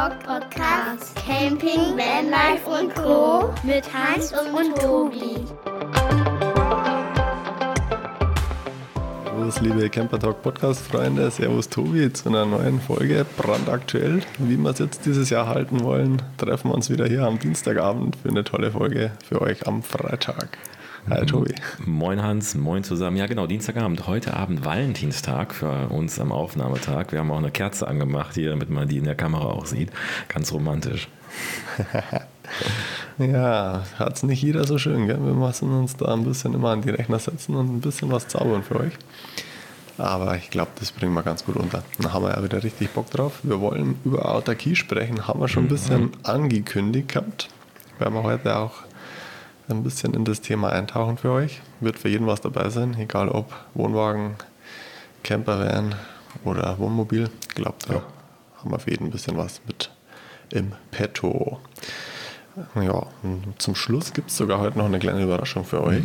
Talk Podcast. Camping, Vanlife und Co. mit Hans und Tobi. Servus, liebe Camper Talk Podcast Freunde. Servus Tobi zu einer neuen Folge, brandaktuell. Wie wir es jetzt dieses Jahr halten wollen, treffen wir uns wieder hier am Dienstagabend für eine tolle Folge für euch am Freitag. Hi Tobi. Moin Hans, moin zusammen. Ja genau, Dienstagabend, heute Abend Valentinstag für uns am Aufnahmetag. Wir haben auch eine Kerze angemacht hier, damit man die in der Kamera auch sieht. Ganz romantisch. Ja, hat es nicht jeder so schön, gell? Wir müssen uns da ein bisschen immer an die Rechner setzen und ein bisschen was zaubern für euch. Aber ich glaube, das bringen wir ganz gut unter. Da haben wir ja wieder richtig Bock drauf. Wir wollen über Autarkie sprechen, haben wir schon ein bisschen angekündigt gehabt. Werden wir heute auch ein bisschen in das Thema eintauchen für euch. Wird für jeden was dabei sein, egal ob Wohnwagen, Campervan oder Wohnmobil. Ich glaube, da haben wir für jeden ein bisschen was mit im Petto. Ja, und zum Schluss gibt es sogar heute noch eine kleine Überraschung für euch.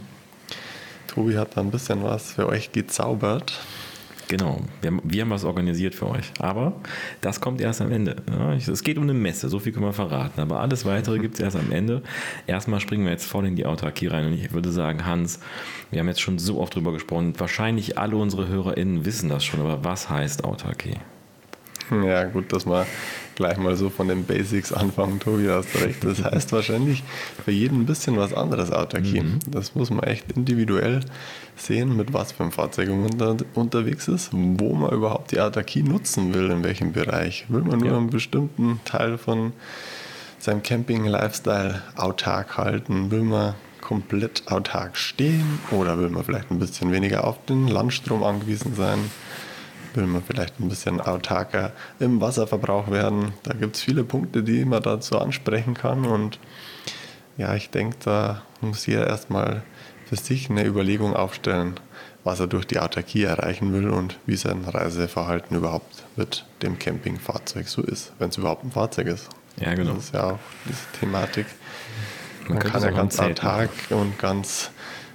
Tobi hat da ein bisschen was für euch gezaubert. Genau, wir haben was organisiert für euch. Aber das kommt erst am Ende. Ja, es geht um eine Messe, so viel können wir verraten. Aber alles Weitere gibt es erst am Ende. Erstmal springen wir jetzt voll in die Autarkie rein. Und ich würde sagen, Hans, wir haben jetzt schon so oft drüber gesprochen. Wahrscheinlich alle unsere HörerInnen wissen das schon. Aber was heißt Autarkie? Ja, gut, dass wir gleich mal so von den Basics anfangen, Tobi, hast du recht. Das heißt wahrscheinlich für jeden ein bisschen was anderes Autarkie. Das muss man echt individuell sehen, mit was für einem Fahrzeug man unterwegs ist, wo man überhaupt die Autarkie nutzen will, in welchem Bereich. Will man nur einen bestimmten Teil von seinem Camping-Lifestyle autark halten? Will man komplett autark stehen oder will man vielleicht ein bisschen weniger auf den Landstrom angewiesen sein? Will man vielleicht ein bisschen autarker im Wasserverbrauch werden. Da gibt es viele Punkte, die man dazu ansprechen kann. Und ja, ich denke, da muss jeder erstmal für sich eine Überlegung aufstellen, was er durch die Autarkie erreichen will und wie sein Reiseverhalten überhaupt mit dem Campingfahrzeug so ist, wenn es überhaupt ein Fahrzeug ist. Ja, genau. Das ist ja auch diese Thematik. Man kann ja ganz autark und ganz,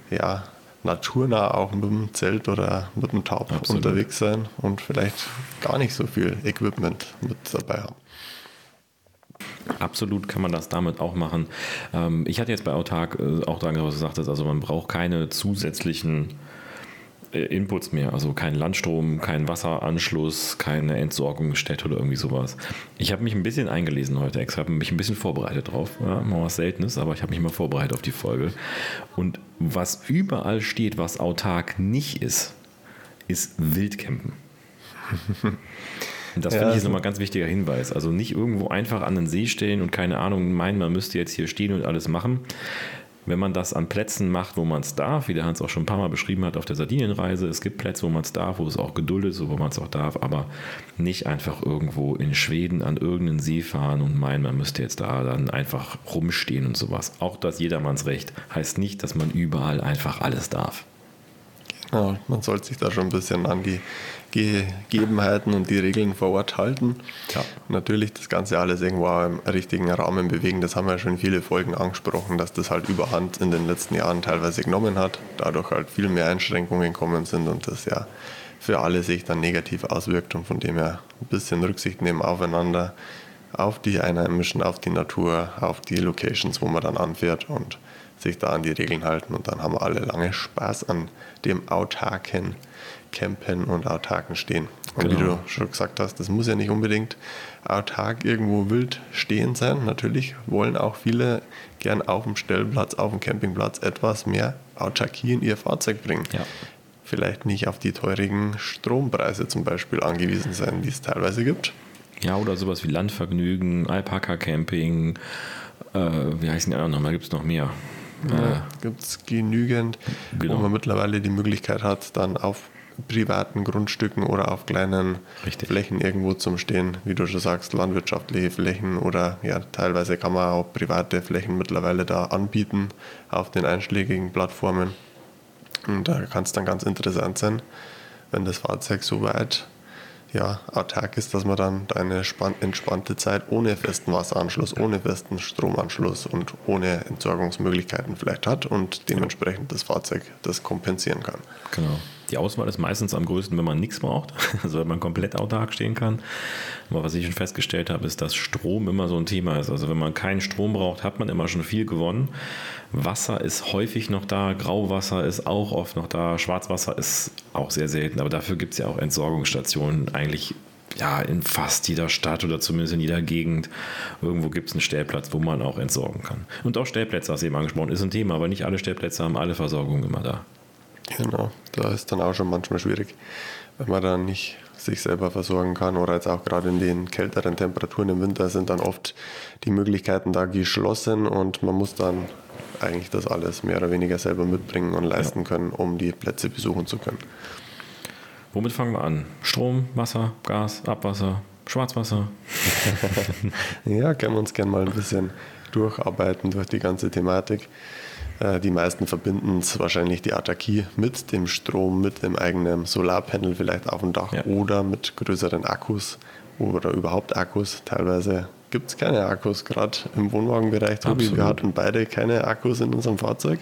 naturnah auch mit dem Zelt oder mit dem Tarp unterwegs sein und vielleicht gar nicht so viel Equipment mit dabei haben. Absolut kann man das damit auch machen. Ich hatte jetzt bei Autark auch dran, was du sagtest, also man braucht keine zusätzlichen Inputs mehr, also kein Landstrom, kein Wasseranschluss, keine Entsorgungsstätte oder irgendwie sowas. Ich habe mich ein bisschen eingelesen heute extra, habe mich ein bisschen vorbereitet drauf. Ja, mal was Seltenes, aber ich habe mich mal vorbereitet auf die Folge. Und was überall steht, was autark nicht ist, ist Wildcampen. Und das finde ich ist nochmal ein ganz wichtiger Hinweis. Also nicht irgendwo einfach an den See stellen und keine Ahnung meinen, man müsste jetzt hier stehen und alles machen. Wenn man das an Plätzen macht, wo man es darf, wie der Hans auch schon ein paar Mal beschrieben hat auf der Sardinienreise, es gibt Plätze, wo man es darf, wo es auch geduldet ist, wo man es auch darf, aber nicht einfach irgendwo in Schweden an irgendeinen See fahren und meinen, man müsste jetzt da dann einfach rumstehen und sowas. Auch das Jedermannsrecht heißt nicht, dass man überall einfach alles darf. Ja, man sollte sich da schon ein bisschen an die Gegebenheiten und die Regeln vor Ort halten. Ja. Natürlich das Ganze alles irgendwo im richtigen Rahmen bewegen. Das haben wir ja schon in viele Folgen angesprochen, dass das halt überhand in den letzten Jahren teilweise genommen hat. Dadurch halt viel mehr Einschränkungen gekommen sind und das ja für alle sich dann negativ auswirkt und von dem her ein bisschen Rücksicht nehmen aufeinander, auf die Einheimischen, auf die Natur, auf die Locations, wo man dann anfährt und sich da an die Regeln halten und dann haben wir alle lange Spaß an dem autarken Campen und autarken Stehen. Und Wie du schon gesagt hast, das muss ja nicht unbedingt autark irgendwo wild stehen sein. Natürlich wollen auch viele gern auf dem Stellplatz, auf dem Campingplatz etwas mehr Autarkie in ihr Fahrzeug bringen. Ja. Vielleicht nicht auf die teurigen Strompreise zum Beispiel angewiesen sein, die es teilweise gibt. Ja, oder sowas wie Landvergnügen, Alpaka-Camping, wie heißen die anderen nochmal, gibt es noch mehr? Gibt es genügend, wo man mittlerweile die Möglichkeit hat, dann auf privaten Grundstücken oder auf kleinen Flächen irgendwo zum Stehen, wie du schon sagst, landwirtschaftliche Flächen oder teilweise kann man auch private Flächen mittlerweile da anbieten auf den einschlägigen Plattformen. Und da kann es dann ganz interessant sein, wenn das Fahrzeug so weit autark ist, dass man dann eine entspannte Zeit ohne festen Wasseranschluss, ohne festen Stromanschluss und ohne Entsorgungsmöglichkeiten vielleicht hat und dementsprechend das Fahrzeug das kompensieren kann. Genau. Die Auswahl ist meistens am größten, wenn man nichts braucht, also wenn man komplett autark stehen kann. Aber was ich schon festgestellt habe, ist, dass Strom immer so ein Thema ist. Also wenn man keinen Strom braucht, hat man immer schon viel gewonnen. Wasser ist häufig noch da, Grauwasser ist auch oft noch da, Schwarzwasser ist auch sehr selten, aber dafür gibt es ja auch Entsorgungsstationen eigentlich in fast jeder Stadt oder zumindest in jeder Gegend. Irgendwo gibt es einen Stellplatz, wo man auch entsorgen kann. Und auch Stellplätze, hast du eben angesprochen, ist ein Thema, aber nicht alle Stellplätze haben alle Versorgungen immer da. Genau, da ist dann auch schon manchmal schwierig, wenn man dann nicht sich selber versorgen kann oder jetzt auch gerade in den kälteren Temperaturen im Winter sind dann oft die Möglichkeiten da geschlossen und man muss dann eigentlich das alles mehr oder weniger selber mitbringen und leisten können, um die Plätze besuchen zu können. Womit fangen wir an? Strom, Wasser, Gas, Abwasser, Schwarzwasser? Ja, können wir uns gerne mal ein bisschen durcharbeiten durch die ganze Thematik. Die meisten verbinden es wahrscheinlich die Autarkie mit dem Strom, mit dem eigenen Solarpanel vielleicht auf dem Dach oder mit größeren Akkus oder überhaupt Akkus. Teilweise gibt es keine Akkus, gerade im Wohnwagenbereich. Tobi, wir hatten beide keine Akkus in unserem Fahrzeug.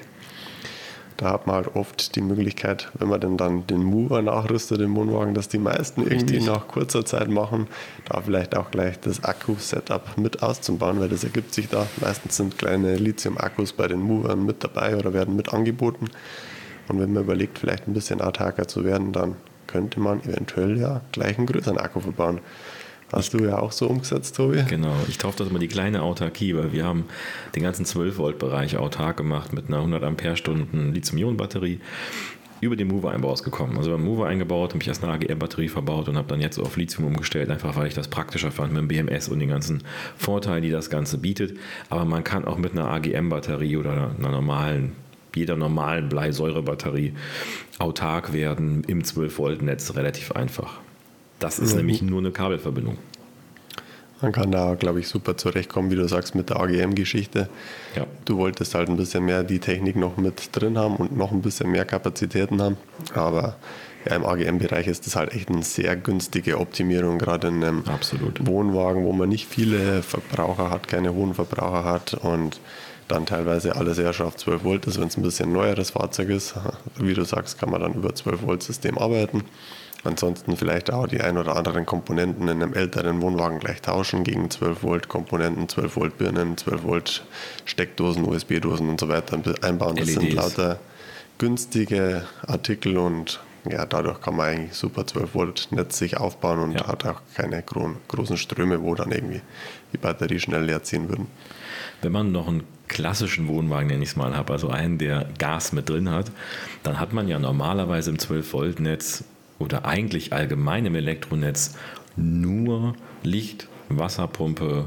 Da hat man halt oft die Möglichkeit, wenn man denn dann den Mover nachrüstet im Wohnwagen, dass die meisten irgendwie nach kurzer Zeit machen, da vielleicht auch gleich das Akku-Setup mit auszubauen, weil das ergibt sich da. Meistens sind kleine Lithium-Akkus bei den Movern mit dabei oder werden mit angeboten. Und wenn man überlegt, vielleicht ein bisschen autarker zu werden, dann könnte man eventuell ja gleich einen größeren Akku verbauen. Hast du ja auch so umgesetzt, Tobi? Genau, ich taufe das immer die kleine Autarkie, weil wir haben den ganzen 12-Volt-Bereich autark gemacht mit einer 100 Ampere-Stunden Lithium-Ionen-Batterie über den Mover-Einbau ausgekommen. Also beim Mover eingebaut, habe ich erst eine AGM-Batterie verbaut und habe dann jetzt auf Lithium umgestellt, einfach weil ich das praktischer fand mit dem BMS und den ganzen Vorteilen, die das Ganze bietet. Aber man kann auch mit einer AGM-Batterie oder jeder normalen Bleisäurebatterie autark werden im 12-Volt-Netz relativ einfach. Das ist nämlich nur eine Kabelverbindung. Man kann da, glaube ich, super zurechtkommen, wie du sagst, mit der AGM-Geschichte. Ja. Du wolltest halt ein bisschen mehr die Technik noch mit drin haben und noch ein bisschen mehr Kapazitäten haben. Aber ja, im AGM-Bereich ist das halt echt eine sehr günstige Optimierung, gerade in einem Wohnwagen, wo man nicht viele Verbraucher hat, keine hohen Verbraucher hat und dann teilweise alles erst auf 12 Volt ist, wenn es ein bisschen neueres Fahrzeug ist. Wie du sagst, kann man dann über 12 Volt System arbeiten. Ansonsten vielleicht auch die ein oder anderen Komponenten in einem älteren Wohnwagen gleich tauschen gegen 12 Volt Komponenten, 12 Volt Birnen, 12 Volt Steckdosen, USB-Dosen und so weiter einbauen. Das sind lauter günstige Artikel und ja, dadurch kann man eigentlich super 12 Volt Netz sich aufbauen und hat auch keine großen Ströme, wo dann irgendwie die Batterie schnell leer ziehen würden. Wenn man noch einen klassischen Wohnwagen, nenne ich es mal, hat, also einen, der Gas mit drin hat, dann hat man ja normalerweise im 12 Volt Netz oder eigentlich allgemein im Elektronetz nur Licht, Wasserpumpe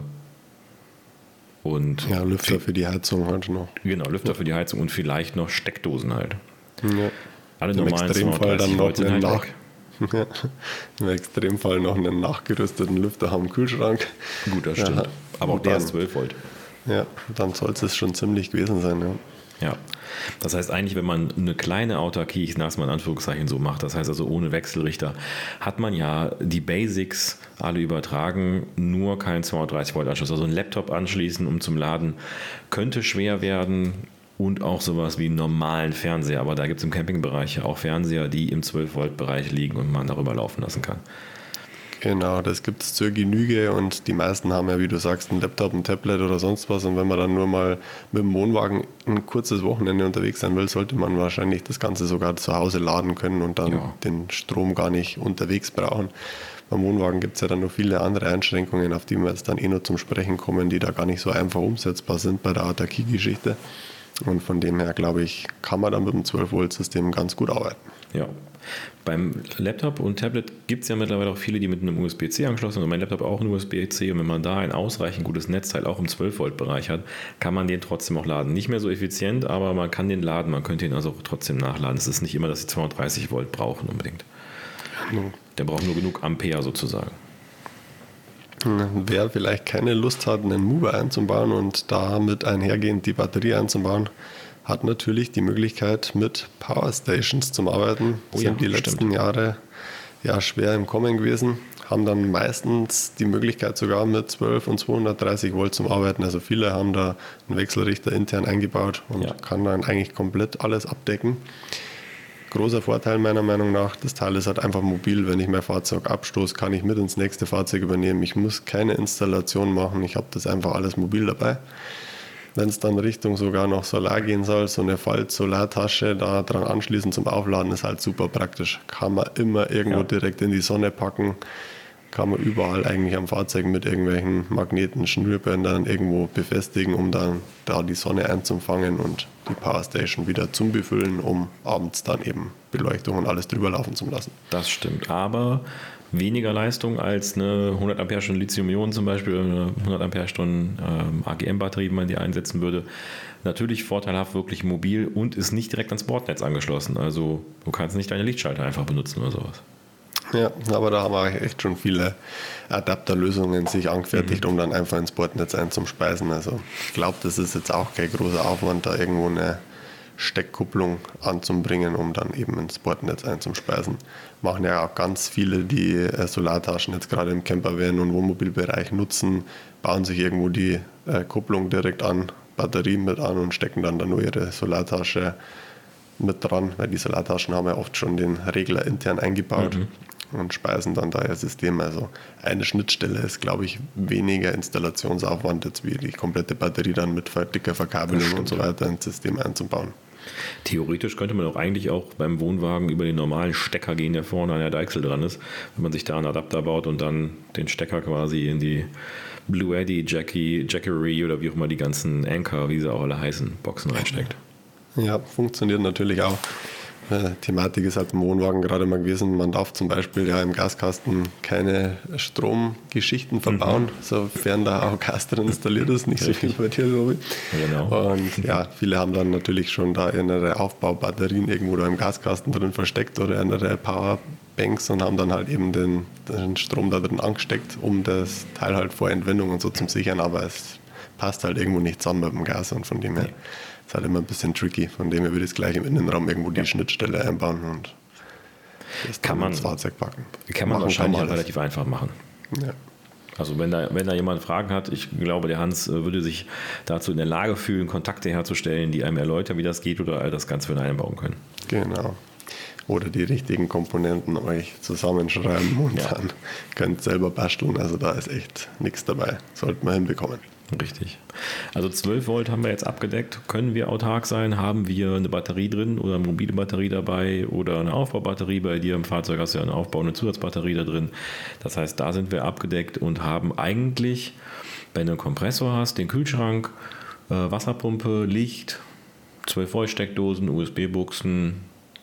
und Lüfter für die Heizung halt noch. Genau, Lüfter für die Heizung und vielleicht noch Steckdosen halt. Ja. Alle normalen 230 Volt sind halt weg. Ja. Im Extremfall noch einen nachgerüsteten Lüfter haben im Kühlschrank. Gut, das stimmt. Aber auch der ist 12 Volt. Ja, dann soll es schon ziemlich gewesen sein, Ja, das heißt eigentlich, wenn man eine kleine Autarkie, ich nenne es mal in Anführungszeichen so macht, das heißt also ohne Wechselrichter, hat man ja die Basics alle übertragen, nur kein 230 Volt Anschluss. Also ein Laptop anschließen, um zum Laden, könnte schwer werden und auch sowas wie einen normalen Fernseher. Aber da gibt es im Campingbereich ja auch Fernseher, die im 12 Volt Bereich liegen und man darüber laufen lassen kann. Genau, das gibt es zur Genüge und die meisten haben ja, wie du sagst, einen Laptop, ein Tablet oder sonst was und wenn man dann nur mal mit dem Wohnwagen ein kurzes Wochenende unterwegs sein will, sollte man wahrscheinlich das Ganze sogar zu Hause laden können und dann den Strom gar nicht unterwegs brauchen. Beim Wohnwagen gibt es ja dann noch viele andere Einschränkungen, auf die wir jetzt dann noch zum Sprechen kommen, die da gar nicht so einfach umsetzbar sind bei der Autarkie-Geschichte. Und von dem her, glaube ich, kann man dann mit dem 12-Volt-System ganz gut arbeiten. Ja, beim Laptop und Tablet gibt es ja mittlerweile auch viele, die mit einem USB-C angeschlossen sind und mein Laptop auch ein USB-C und wenn man da ein ausreichend gutes Netzteil auch im 12-Volt-Bereich hat, kann man den trotzdem auch laden. Nicht mehr so effizient, aber man kann den laden, man könnte ihn also trotzdem nachladen. Es ist nicht immer, dass sie 230 Volt brauchen unbedingt. Der braucht nur genug Ampere sozusagen. Wer vielleicht keine Lust hat, einen Mover einzubauen und damit einhergehend die Batterie einzubauen, hat natürlich die Möglichkeit, mit Powerstations zu arbeiten. Sind die letzten Jahre ja schwer im Kommen gewesen, haben dann meistens die Möglichkeit sogar mit 12 und 230 Volt zum Arbeiten. Also viele haben da einen Wechselrichter intern eingebaut und kann dann eigentlich komplett alles abdecken. großer Vorteil meiner Meinung nach. Das Teil ist halt einfach mobil. Wenn ich mein Fahrzeug abstoße, kann ich mit ins nächste Fahrzeug übernehmen. Ich muss keine Installation machen. Ich habe das einfach alles mobil dabei. Wenn es dann Richtung sogar noch Solar gehen soll, so eine Faltsolartasche da dran anschließen zum Aufladen ist halt super praktisch. Kann man immer irgendwo direkt in die Sonne packen. Kann man überall eigentlich am Fahrzeug mit irgendwelchen Magneten, Schnürbändern irgendwo befestigen, um dann da die Sonne einzufangen und die Powerstation wieder zum Befüllen, um abends dann eben Beleuchtung und alles drüber laufen zu lassen. Das stimmt, aber weniger Leistung als eine 100 Ampere-Stunden Lithium-Ionen zum Beispiel, oder eine 100 Ampere-Stunden AGM-Batterie, wenn man die einsetzen würde. Natürlich vorteilhaft, wirklich mobil und ist nicht direkt ans Bordnetz angeschlossen. Also du kannst nicht deine Lichtschalter einfach benutzen oder sowas. Ja, aber da haben wir echt schon viele Adapterlösungen sich angefertigt, um dann einfach ins Bordnetz einzuspeisen. Also ich glaube, das ist jetzt auch kein großer Aufwand, da irgendwo eine Steckkupplung anzubringen, um dann eben ins Bordnetz einzuspeisen. Machen ja auch ganz viele, die Solartaschen jetzt gerade im Campervan- und Wohnmobilbereich nutzen, bauen sich irgendwo die Kupplung direkt an, Batterie mit an und stecken dann da nur ihre Solartasche mit dran, weil die Solartaschen haben ja oft schon den Regler intern eingebaut und speisen dann da ihr System. Also eine Schnittstelle ist, glaube ich, weniger Installationsaufwand, jetzt wie die komplette Batterie dann mit dicker Verkabelung und so weiter ins System einzubauen. Theoretisch könnte man auch eigentlich auch beim Wohnwagen über den normalen Stecker gehen, der vorne an der Deichsel dran ist, wenn man sich da einen Adapter baut und dann den Stecker quasi in die Blue Eddy, Jackery oder wie auch immer die ganzen Anker, wie sie auch alle heißen, Boxen reinsteckt. Ja, funktioniert natürlich auch. Thematik ist halt im Wohnwagen gerade mal gewesen, man darf zum Beispiel ja im Gaskasten keine Stromgeschichten verbauen, sofern da auch Gas drin installiert ist, nicht so viel bei dir, glaube ich. Genau. Und ja, viele haben dann natürlich schon da innere Aufbaubatterien irgendwo da im Gaskasten drin versteckt oder innere Powerbanks und haben dann halt eben den Strom da drin angesteckt, um das Teil halt vor Entwendung und so zum Sichern, aber es passt halt irgendwo nicht zusammen mit dem Gas und von dem her ist halt immer ein bisschen tricky. Von dem her würde ich es gleich im Innenraum irgendwo die Schnittstelle einbauen und das dann ins Fahrzeug packen. Kann man wahrscheinlich relativ einfach machen. Ja. Also wenn da jemand Fragen hat, ich glaube, der Hans würde sich dazu in der Lage fühlen, Kontakte herzustellen, die einem erläutern, wie das geht oder all das Ganze für einbauen können. Genau. Oder die richtigen Komponenten euch zusammenschreiben und dann könnt ihr selber basteln. Also da ist echt nichts dabei. Sollten wir hinbekommen. Richtig. Also 12 Volt haben wir jetzt abgedeckt. Können wir autark sein? Haben wir eine Batterie drin oder eine mobile Batterie dabei oder eine Aufbaubatterie? Bei dir im Fahrzeug hast du ja eine Aufbau- und eine Zusatzbatterie da drin. Das heißt, da sind wir abgedeckt und haben eigentlich, wenn du einen Kompressor hast, den Kühlschrank, Wasserpumpe, Licht, 12 Volt Steckdosen, USB-Buchsen.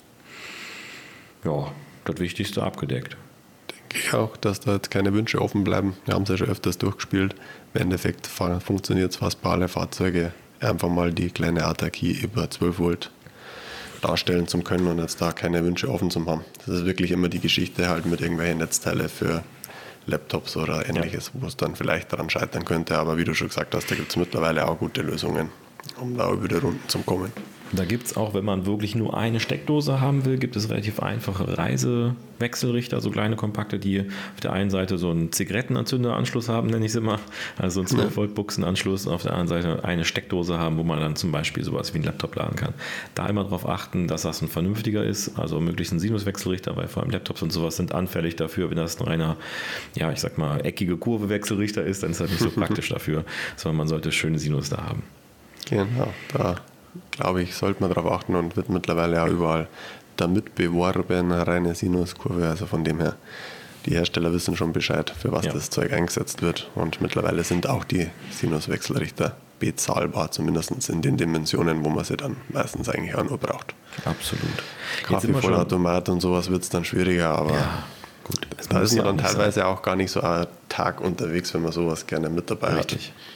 Ja, das Wichtigste abgedeckt. Denke ich auch, dass da jetzt keine Wünsche offen bleiben. Wir haben es ja schon öfters durchgespielt. Im Endeffekt funktioniert es fast bei allen Fahrzeugen, einfach mal die kleine Autarkie über 12 Volt darstellen zu können und jetzt da keine Wünsche offen zu haben. Das ist wirklich immer die Geschichte halt mit irgendwelchen Netzteile für Laptops oder ähnliches, wo es dann vielleicht daran scheitern könnte. Aber wie du schon gesagt hast, da gibt es mittlerweile auch gute Lösungen, um da über die Runden zu kommen. Da gibt es auch, wenn man wirklich nur eine Steckdose haben will, gibt es relativ einfache Reisewechselrichter, so kleine kompakte, die auf der einen Seite so einen Zigarettenanzünderanschluss haben, nenne ich sie mal, also einen 12-Volt-Buchsenanschluss und auf der anderen Seite eine Steckdose haben, wo man dann zum Beispiel sowas wie einen Laptop laden kann. Da immer darauf achten, dass das ein vernünftiger ist, also möglichst ein Sinuswechselrichter, weil vor allem Laptops und sowas sind anfällig dafür, wenn das ein reiner, ja, ich sag mal, eckige Kurve-Wechselrichter ist, dann ist das nicht so praktisch dafür, sondern man sollte schöne Sinus da haben. Genau, da glaube ich, sollte man darauf achten und wird mittlerweile auch überall damit beworben, reine Sinuskurve. Also von dem her, die Hersteller wissen schon Bescheid, für was das Zeug eingesetzt wird. Und mittlerweile sind auch die Sinuswechselrichter bezahlbar, zumindest in den Dimensionen, wo man sie dann meistens eigentlich auch nur braucht. Absolut. Kaffeevollautomat und sowas wird es dann schwieriger, aber gut, da ist man dann teilweise auch gar nicht so einen Tag unterwegs, wenn man sowas gerne mit dabei hat.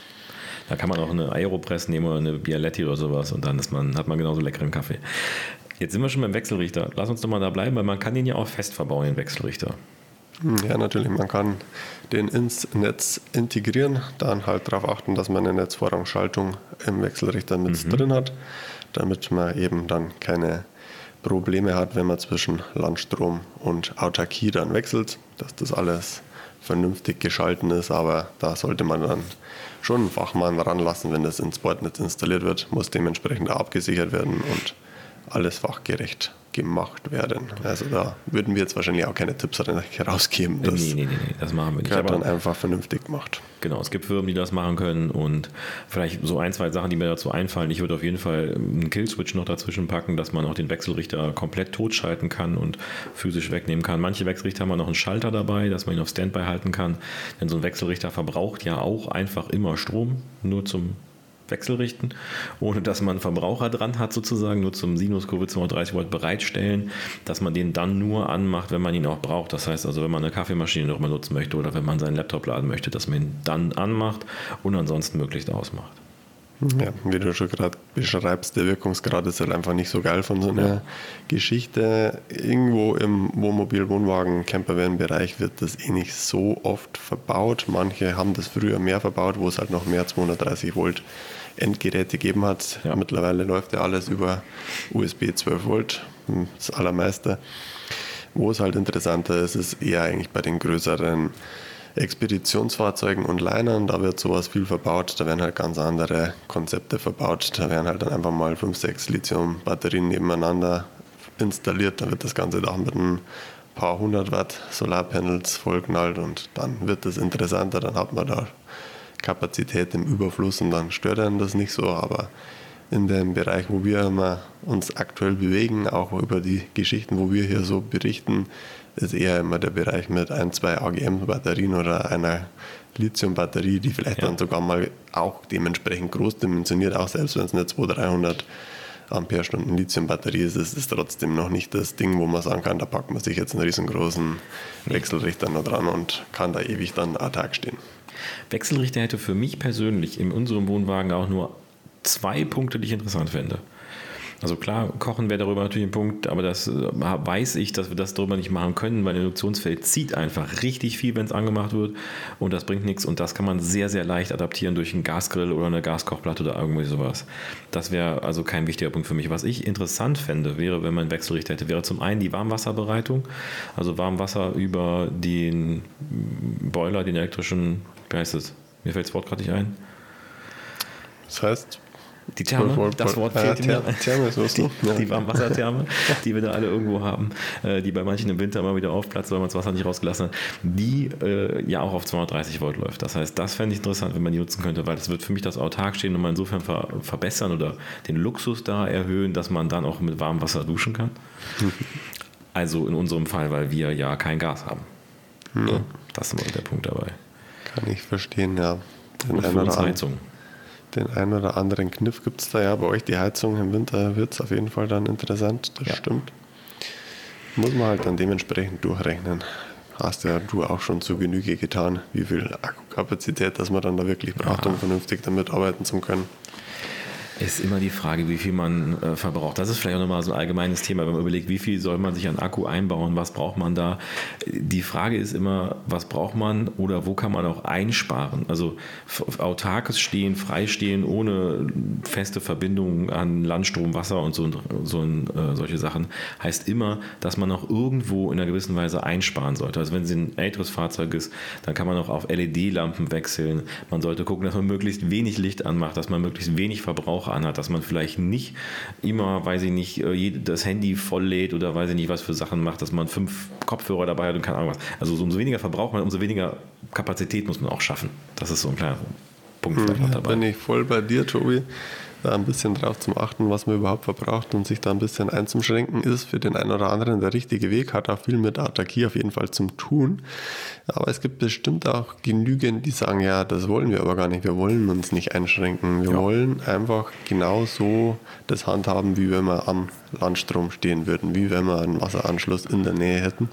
Da kann man auch eine Aeropress nehmen oder eine Bialetti oder sowas und dann hat man genauso leckeren Kaffee. Jetzt sind wir schon beim Wechselrichter. Lass uns doch mal da bleiben, weil man kann den ja auch fest verbauen, den Wechselrichter. Ja, natürlich. Man kann den ins Netz integrieren, dann halt darauf achten, dass man eine Netzvorrangschaltung im Wechselrichter mit drin hat, damit man eben dann keine Probleme hat, wenn man zwischen Landstrom und Autarkie dann wechselt, dass das alles vernünftig geschalten ist, aber da sollte man dann schon einen Fachmann ranlassen, wenn das ins Bordnetz installiert wird, muss dementsprechend auch abgesichert werden und alles fachgerecht gemacht werden. Also da würden wir jetzt wahrscheinlich auch keine Tipps herausgeben. Nee, das machen wir nicht. Aber dann einfach vernünftig gemacht. Genau, es gibt Firmen, die das machen können und vielleicht so 1, 2 Sachen, die mir dazu einfallen. Ich würde auf jeden Fall einen Killswitch noch dazwischen packen, dass man auch den Wechselrichter komplett totschalten kann und physisch wegnehmen kann. Manche Wechselrichter haben noch einen Schalter dabei, dass man ihn auf Standby halten kann. Denn so ein Wechselrichter verbraucht ja auch einfach immer Strom, nur zum Wechselrichten, ohne dass man einen Verbraucher dran hat sozusagen, nur zum Sinuskurve 230 Volt bereitstellen, dass man den dann nur anmacht, wenn man ihn auch braucht. Das heißt also, wenn man eine Kaffeemaschine noch mal nutzen möchte oder wenn man seinen Laptop laden möchte, dass man ihn dann anmacht und ansonsten möglichst ausmacht. Ja, wie du schon gerade beschreibst, der Wirkungsgrad ist halt einfach nicht so geil von so einer Geschichte. Irgendwo im Wohnmobil, Wohnwagen, Campervan-Bereich wird das nicht so oft verbaut. Manche haben das früher mehr verbaut, wo es halt noch mehr 230 Volt Endgeräte gegeben hat. Ja. Mittlerweile läuft ja alles über USB 12 Volt, das allermeiste. Wo es halt interessanter ist, ist eher eigentlich bei den größeren Expeditionsfahrzeugen und Linern, da wird sowas viel verbaut, da werden halt ganz andere Konzepte verbaut, da werden halt dann einfach mal 5, 6 Lithium-Batterien nebeneinander installiert, da wird das Ganze Dach mit ein paar 100 Watt Solarpanels vollknallt und dann wird das interessanter, dann hat man da Kapazität im Überfluss und dann stört einen das nicht so, aber in dem Bereich, wo wir uns aktuell bewegen, auch über die Geschichten, wo wir hier so berichten, ist eher immer der Bereich mit 1, 2 AGM-Batterien oder einer Lithium-Batterie, die vielleicht dann sogar mal auch dementsprechend groß dimensioniert, auch selbst wenn es eine 200, 300 Ampere-Stunden Lithium-Batterie ist, ist es trotzdem noch nicht das Ding, wo man sagen kann, da packt man sich jetzt einen riesengroßen Wechselrichter noch dran und kann da ewig dann am Tag stehen. Wechselrichter hätte für mich persönlich in unserem Wohnwagen auch nur 2 Punkte, die ich interessant fände. Also klar, Kochen wäre darüber natürlich ein Punkt, aber das weiß ich, dass wir das darüber nicht machen können, weil ein Induktionsfeld zieht einfach richtig viel, wenn es angemacht wird und das bringt nichts und das kann man sehr, sehr leicht adaptieren durch einen Gasgrill oder eine Gaskochplatte oder irgendwie sowas. Das wäre also kein wichtiger Punkt für mich. Was ich interessant fände, wäre, wenn man einen Wechselrichter hätte, wäre zum einen die Warmwasserbereitung, also Warmwasser über den Boiler, den elektrischen, wie heißt es? Mir fällt das Wort gerade nicht ein. Das heißt... Die Therme, das Wort fehlt mir. Die Warmwassertherme, die wir da alle irgendwo haben, die bei manchen im Winter mal wieder aufplatzt, weil man das Wasser nicht rausgelassen hat, die ja auch auf 230 Volt läuft. Das heißt, das fände ich interessant, wenn man die nutzen könnte, weil das wird für mich das autark stehen und man insofern verbessern oder den Luxus da erhöhen, dass man dann auch mit warmem Wasser duschen kann. Also in unserem Fall, weil wir ja kein Gas haben. Ja. Das ist immer der Punkt dabei. Kann ich verstehen, ja. Und für uns Heizung. Den einen oder anderen Kniff gibt es da ja bei euch. Die Heizung im Winter wird es auf jeden Fall dann interessant, das stimmt. Muss man halt dann dementsprechend durchrechnen. Hast ja du auch schon zu Genüge getan, wie viel Akkukapazität, dass man dann da wirklich braucht, um vernünftig damit arbeiten zu können. Ist immer die Frage, wie viel man verbraucht. Das ist vielleicht auch nochmal so ein allgemeines Thema, wenn man überlegt, wie viel soll man sich an Akku einbauen, was braucht man da. Die Frage ist immer, was braucht man oder wo kann man auch einsparen. Also autarkes Stehen, Freistehen ohne feste Verbindung an Landstrom, Wasser und solche Sachen heißt immer, dass man auch irgendwo in einer gewissen Weise einsparen sollte. Also wenn es ein älteres Fahrzeug ist, dann kann man auch auf LED-Lampen wechseln. Man sollte gucken, dass man möglichst wenig Licht anmacht, dass man möglichst wenig Verbrauch anhat, dass man vielleicht nicht immer, weiß ich nicht, das Handy volllädt oder weiß ich nicht, was für Sachen macht, dass man 5 Kopfhörer dabei hat und keine Ahnung was. Also umso weniger Verbrauch man, umso weniger Kapazität muss man auch schaffen. Das ist so ein kleiner Punkt vielleicht noch dabei. Bin ich voll bei dir, Tobi. Da ein bisschen drauf zum Achten, was man überhaupt verbraucht und sich da ein bisschen einzuschränken, ist für den einen oder anderen der richtige Weg, hat auch viel mit Autarkie auf jeden Fall zum Tun. Aber es gibt bestimmt auch genügend, die sagen, ja, das wollen wir aber gar nicht, wir wollen uns nicht einschränken. Wir wollen einfach genauso das handhaben, wie wenn wir am Landstrom stehen würden, wie wenn wir einen Wasseranschluss in der Nähe hätten.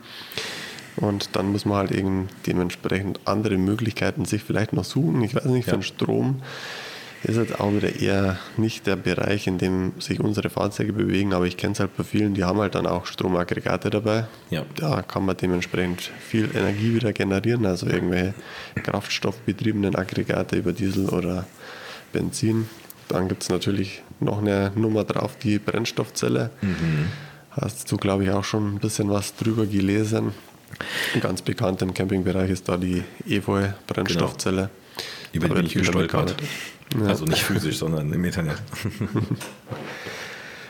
Und dann muss man halt eben dementsprechend andere Möglichkeiten sich vielleicht noch suchen. Ich weiß nicht, für den Strom ist jetzt auch wieder eher nicht der Bereich, in dem sich unsere Fahrzeuge bewegen, aber ich kenne es halt bei vielen, die haben halt dann auch Stromaggregate dabei. Ja. Da kann man dementsprechend viel Energie wieder generieren, also irgendwelche kraftstoffbetriebenen Aggregate über Diesel oder Benzin. Dann gibt es natürlich noch eine Nummer drauf, die Brennstoffzelle. Hast du, glaube ich, auch schon ein bisschen was drüber gelesen. Ganz bekannt im Campingbereich ist da die EVOE-Brennstoffzelle. Genau. Über die bin ich gestolpert. Ja. Also nicht physisch, sondern im Internet.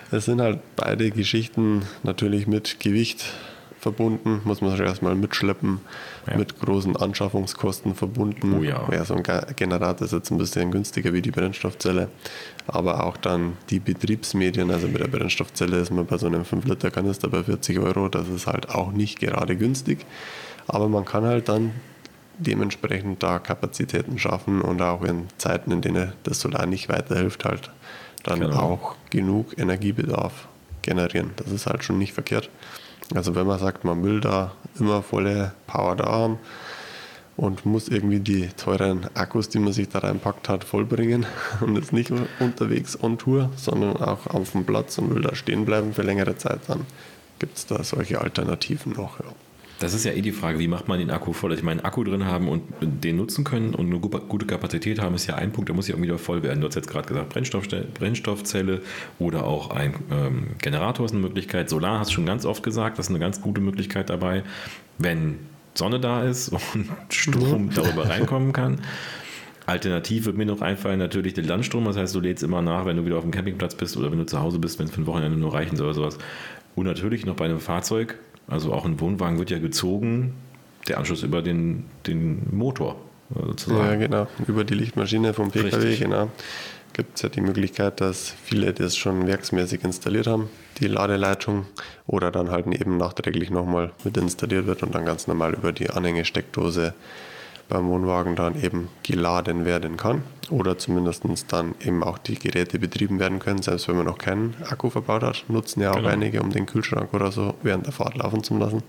Es sind halt beide Geschichten natürlich mit Gewicht verbunden, muss man sich erstmal mitschleppen, mit großen Anschaffungskosten verbunden. Oh ja. Ja, so ein Generator ist jetzt ein bisschen günstiger wie die Brennstoffzelle, aber auch dann die Betriebsmedien, also mit der Brennstoffzelle ist man bei so einem 5-Liter-Kanister bei 40 Euro, das ist halt auch nicht gerade günstig, aber man kann halt dann dementsprechend da Kapazitäten schaffen und auch in Zeiten, in denen das Solar nicht weiterhilft, halt dann auch genug Energiebedarf generieren. Das ist halt schon nicht verkehrt. Also wenn man sagt, man will da immer volle Power da haben und muss irgendwie die teuren Akkus, die man sich da reinpackt hat, vollbringen und ist nicht unterwegs on Tour, sondern auch auf dem Platz und will da stehen bleiben für längere Zeit, dann gibt es da solche Alternativen noch. Ja. Das ist ja die Frage, wie macht man den Akku voll? Dass ich meinen Akku drin haben und den nutzen können und eine gute Kapazität haben, ist ja ein Punkt, der muss ja irgendwie wieder voll werden. Du hast jetzt gerade gesagt, Brennstoffzelle oder auch ein Generator ist eine Möglichkeit. Solar hast du schon ganz oft gesagt, das ist eine ganz gute Möglichkeit dabei, wenn Sonne da ist und Strom darüber reinkommen kann. Alternativ wird mir noch einfallen, natürlich den Landstrom, das heißt, du lädst immer nach, wenn du wieder auf dem Campingplatz bist oder wenn du zu Hause bist, wenn es für ein Wochenende nur reichen soll oder sowas. Und natürlich noch bei einem Fahrzeug, also auch ein Wohnwagen wird ja gezogen, der Anschluss über den Motor sozusagen. Ja, genau, über die Lichtmaschine vom PKW, Richtig. genau. Gibt es ja die Möglichkeit, dass viele das schon werksmäßig installiert haben, die Ladeleitung, oder dann halt eben nachträglich nochmal mit installiert wird und dann ganz normal über die Anhängesteckdose beim Wohnwagen dann eben geladen werden kann oder zumindest dann eben auch die Geräte betrieben werden können, selbst wenn man noch keinen Akku verbaut hat, nutzen ja auch einige, um den Kühlschrank oder so während der Fahrt laufen zu lassen.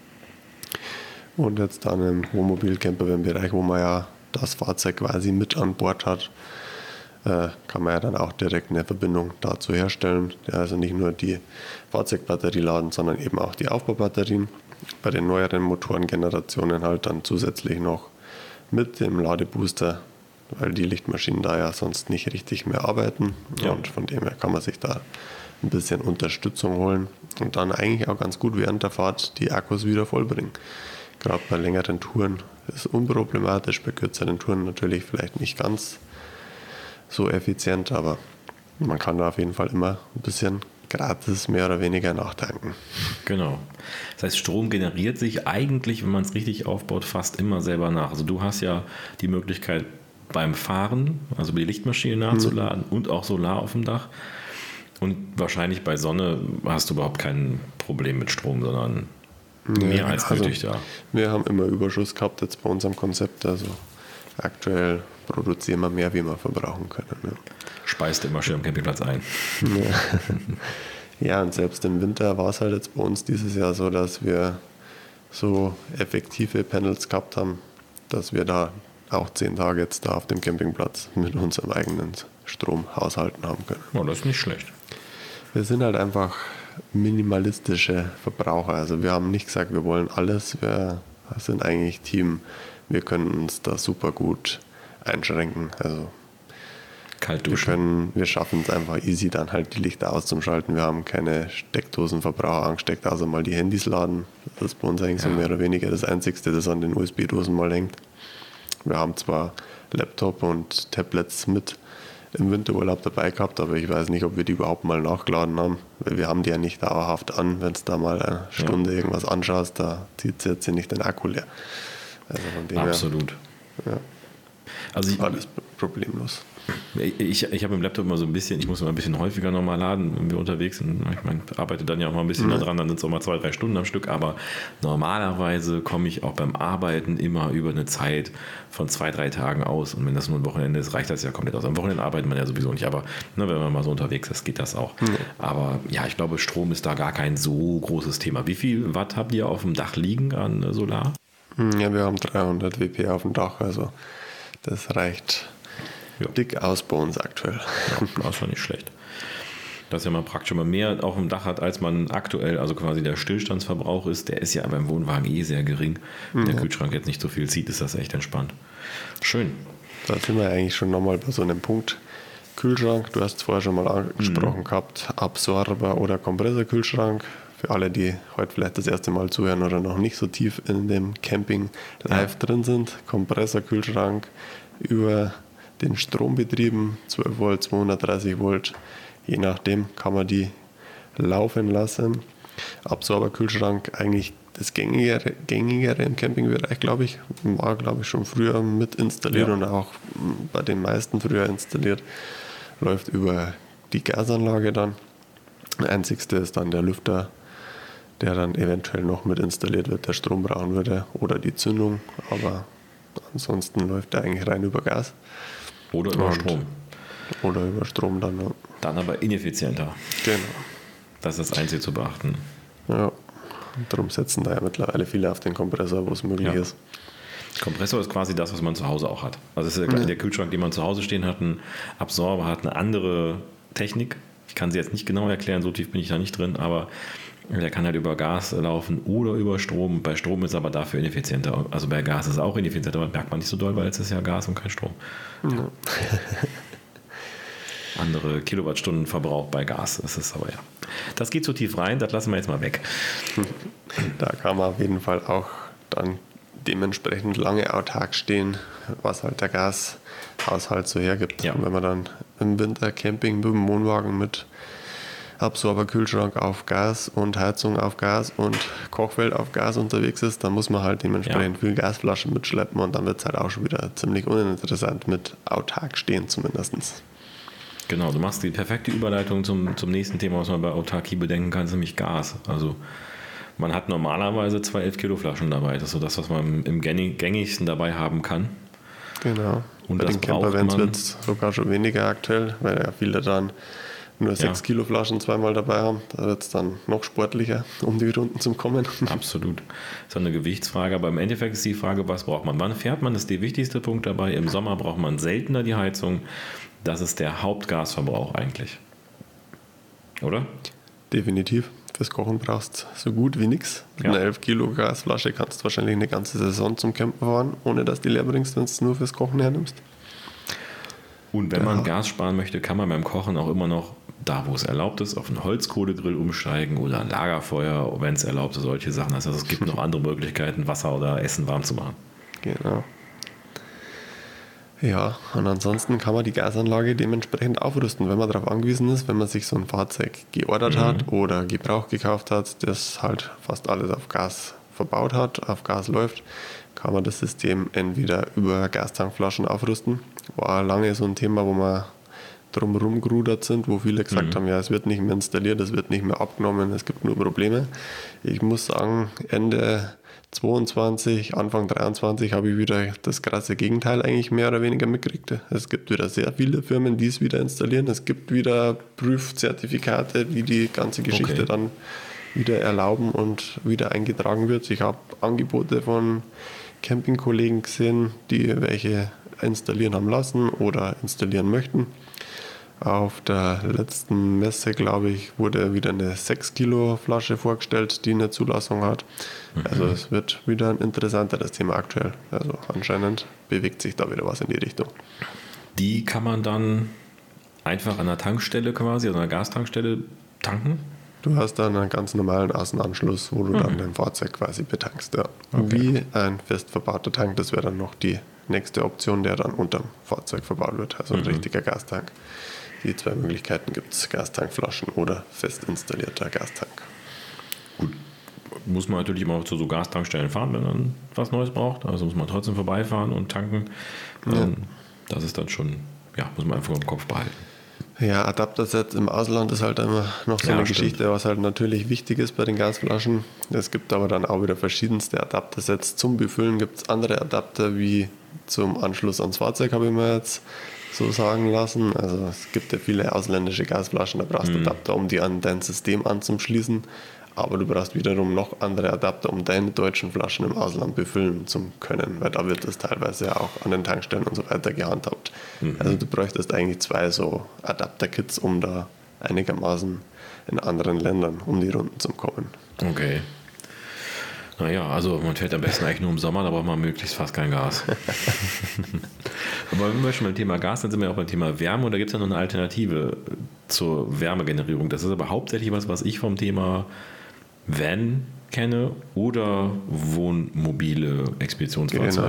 Und jetzt dann im Wohnmobil-Camper-Bereich, wo man ja das Fahrzeug quasi mit an Bord hat, kann man ja dann auch direkt eine Verbindung dazu herstellen. Ja, also nicht nur die Fahrzeugbatterie laden, sondern eben auch die Aufbaubatterien. Bei den neueren Motorengenerationen halt dann zusätzlich noch mit dem Ladebooster, weil die Lichtmaschinen da ja sonst nicht richtig mehr arbeiten. Ja. Und von dem her kann man sich da ein bisschen Unterstützung holen und dann eigentlich auch ganz gut während der Fahrt die Akkus wieder vollbringen. Gerade bei längeren Touren ist unproblematisch, bei kürzeren Touren natürlich vielleicht nicht ganz so effizient, aber man kann da auf jeden Fall immer ein bisschen gratis mehr oder weniger nachtanken. Genau. Das heißt, Strom generiert sich eigentlich, wenn man es richtig aufbaut, fast immer selber nach. Also du hast ja die Möglichkeit beim Fahren, also die Lichtmaschine nachzuladen und auch Solar auf dem Dach. Und wahrscheinlich bei Sonne hast du überhaupt kein Problem mit Strom, sondern mehr als nötig da. Wir haben immer Überschuss gehabt jetzt bei unserem Konzept, also aktuell produzieren wir mehr, wie wir verbrauchen können. Ja. Speist immer schön am Campingplatz ein. Ja, und selbst im Winter war es halt jetzt bei uns dieses Jahr so, dass wir so effektive Panels gehabt haben, dass wir da auch 10 Tage jetzt da auf dem Campingplatz mit unserem eigenen Strom haushalten haben können. Oh, das ist nicht schlecht. Wir sind halt einfach minimalistische Verbraucher. Also wir haben nicht gesagt, wir wollen alles. Wir sind eigentlich Team. Wir können uns da super gut einschränken. Also kalt duschen. Wir schaffen es einfach easy, dann halt die Lichter auszuschalten. Wir haben keine Steckdosenverbraucher angesteckt, also mal die Handys laden. Das ist bei uns eigentlich so mehr oder weniger das Einzige, das an den USB-Dosen mal hängt. Wir haben zwar Laptop und Tablets mit im Winterurlaub dabei gehabt, aber ich weiß nicht, ob wir die überhaupt mal nachgeladen haben, weil wir haben die ja nicht dauerhaft an. Wenn es da mal eine Stunde irgendwas anschaust, da zieht es jetzt nicht den Akku leer. Also von dem absolut. Her, ja. Also alles problemlos. Ich habe im Laptop immer so ein bisschen, ich muss immer ein bisschen häufiger nochmal laden, wenn wir unterwegs sind. Ich meine, arbeite dann ja auch mal ein bisschen daran, dann sind es auch mal 2-3 Stunden am Stück, aber normalerweise komme ich auch beim Arbeiten immer über eine Zeit von 2-3 Tagen aus. Und wenn das nur ein Wochenende ist, reicht das ja komplett aus. Am Wochenende arbeitet man ja sowieso nicht, aber wenn man mal so unterwegs ist, geht das auch. Aber ja, ich glaube, Strom ist da gar kein so großes Thema. Wie viel Watt habt ihr auf dem Dach liegen an Solar? Ja, wir haben 300 WP auf dem Dach, also das reicht dick aus bei uns aktuell. Ja, das ist ja nicht schlecht. Das ist ja mal praktisch, wenn man mehr auf dem Dach hat, als man aktuell, also quasi der Stillstandsverbrauch ist, der ist ja beim Wohnwagen sehr gering. Wenn der Kühlschrank jetzt nicht so viel zieht, ist das echt entspannt. Schön. Da sind wir eigentlich schon nochmal bei so einem Punkt. Kühlschrank, du hast es vorher schon mal angesprochen gehabt, Absorber oder Kompressorkühlschrank. Für alle, die heute vielleicht das erste Mal zuhören oder noch nicht so tief in dem Camping live drin sind. Kompressorkühlschrank über den Strombetrieben, 12 Volt, 230 Volt. Je nachdem kann man die laufen lassen. Absorberkühlschrank eigentlich das gängigere im Campingbereich, glaube ich. War, glaube ich, schon früher mit installiert und auch bei den meisten früher installiert. Läuft über die Gasanlage dann. Der einzigste ist dann der Lüfter, der dann eventuell noch mit installiert wird, der Strom brauchen würde oder die Zündung. Aber ansonsten läuft der eigentlich rein über Gas. Oder über Strom. Oder über Strom dann. Ja. Dann aber ineffizienter. Genau. Das ist das Einzige zu beachten. Ja, und darum setzen da ja mittlerweile viele auf den Kompressor, wo es möglich ist. Kompressor ist quasi das, was man zu Hause auch hat. Also es ist der Kühlschrank, den man zu Hause stehen hat, ein Absorber hat eine andere Technik. Ich kann sie jetzt nicht genau erklären, so tief bin ich da nicht drin, aber der kann halt über Gas laufen oder über Strom. Bei Strom ist aber dafür ineffizienter. Also bei Gas ist es auch ineffizienter, aber merkt man nicht so doll, weil es ist ja Gas und kein Strom. Ja. Andere Kilowattstundenverbrauch bei Gas. Das ist aber das geht zu tief rein, das lassen wir jetzt mal weg. Da kann man auf jeden Fall auch dann dementsprechend lange autark stehen, was halt der Gashaushalt so hergibt. Ja. Und wenn man dann im Winter Camping mit dem Wohnwagen mit Absorberkühlschrank auf Gas und Heizung auf Gas und Kochfeld auf Gas unterwegs ist, dann muss man halt dementsprechend viel Gasflaschen mitschleppen und dann wird es halt auch schon wieder ziemlich uninteressant mit autark stehen zumindest. Genau, du machst die perfekte Überleitung zum nächsten Thema, was man bei Autarkie bedenken kann, ist nämlich Gas. Also man hat normalerweise 2 11-Kilo-Flaschen dabei. Das ist so das, was man im gängigsten dabei haben kann. Genau. Und bei den Campervans wird es sogar schon weniger aktuell, weil ja viele dann nur 6 Kilo Flaschen zweimal dabei haben. Da wird es dann noch sportlicher, um die Runden zu kommen. Absolut. Das ist eine Gewichtsfrage, aber im Endeffekt ist die Frage, was braucht man? Wann fährt man? Das ist der wichtigste Punkt dabei. Im Sommer braucht man seltener die Heizung. Das ist der Hauptgasverbrauch eigentlich. Oder? Definitiv. Fürs Kochen brauchst du so gut wie nichts. Mit einer 11 Kilo Gasflasche kannst du wahrscheinlich eine ganze Saison zum Campen fahren, ohne dass du die leer bringst, wenn du es nur fürs Kochen hernimmst. Und wenn man Gas sparen möchte, kann man beim Kochen auch immer noch, da wo es erlaubt ist, auf einen Holzkohlegrill umsteigen oder ein Lagerfeuer, wenn es erlaubt ist, solche Sachen. Also es gibt noch andere Möglichkeiten, Wasser oder Essen warm zu machen. Genau. Ja, und ansonsten kann man die Gasanlage dementsprechend aufrüsten, wenn man darauf angewiesen ist, wenn man sich so ein Fahrzeug geordert hat oder Gebrauch gekauft hat, das halt fast alles auf Gas verbaut hat, auf Gas läuft, kann man das System entweder über Gastankflaschen aufrüsten. War lange so ein Thema, wo wir drumherum gerudert sind, wo viele gesagt haben, ja, es wird nicht mehr installiert, es wird nicht mehr abgenommen, es gibt nur Probleme. Ich muss sagen, Ende 22, Anfang 23 habe ich wieder das krasse Gegenteil eigentlich mehr oder weniger mitgekriegt. Es gibt wieder sehr viele Firmen, die es wieder installieren. Es gibt wieder Prüfzertifikate, die die ganze Geschichte dann wieder erlauben und wieder eingetragen wird. Ich habe Angebote von Campingkollegen gesehen, die welche installieren haben lassen oder installieren möchten. Auf der letzten Messe, glaube ich, wurde wieder eine 6 Kilo Flasche vorgestellt, die eine Zulassung hat. Also es wird wieder ein interessanteres Thema aktuell. Also anscheinend bewegt sich da wieder was in die Richtung. Die kann man dann einfach an der Tankstelle quasi, also an der Gastankstelle tanken? Du hast dann einen ganz normalen Außenanschluss, wo du dann dein Fahrzeug quasi betankst. Ja. Wie ein fest verbauter Tank, das wäre dann noch die nächste Option, der dann unterm Fahrzeug verbaut wird. Also ein richtiger Gastank. Die 2 Möglichkeiten gibt es, Gastankflaschen oder fest installierter Gastank. Gut, muss man natürlich immer zu so Gastankstellen fahren, wenn man was Neues braucht. Also muss man trotzdem vorbeifahren und tanken. Das ist dann schon, muss man einfach im Kopf behalten. Ja, Adapterset im Ausland ist halt immer noch so eine Geschichte, was halt natürlich wichtig ist bei den Gasflaschen. Es gibt aber dann auch wieder verschiedenste Adaptersets. Zum Befüllen gibt es andere Adapter wie zum Anschluss ans Fahrzeug, habe ich mir jetzt so sagen lassen. Also es gibt ja viele ausländische Gasflaschen, da brauchst du Adapter, um die an dein System anzuschließen. Aber du brauchst wiederum noch andere Adapter, um deine deutschen Flaschen im Ausland befüllen zu können, weil da wird das teilweise auch an den Tankstellen und so weiter gehandhabt. Also du bräuchtest eigentlich 2 so Adapter-Kits, um da einigermaßen in anderen Ländern um die Runden zu kommen. Okay. Naja, also man fährt am besten eigentlich nur im Sommer, da braucht man möglichst fast kein Gas. Aber wenn wir schon beim Thema Gas sind, sind wir auch beim Thema Wärme und da gibt es ja noch eine Alternative zur Wärmegenerierung. Das ist aber hauptsächlich was ich vom Thema Van kenne oder wohnmobile Expeditionsfahrzeuge. Genau.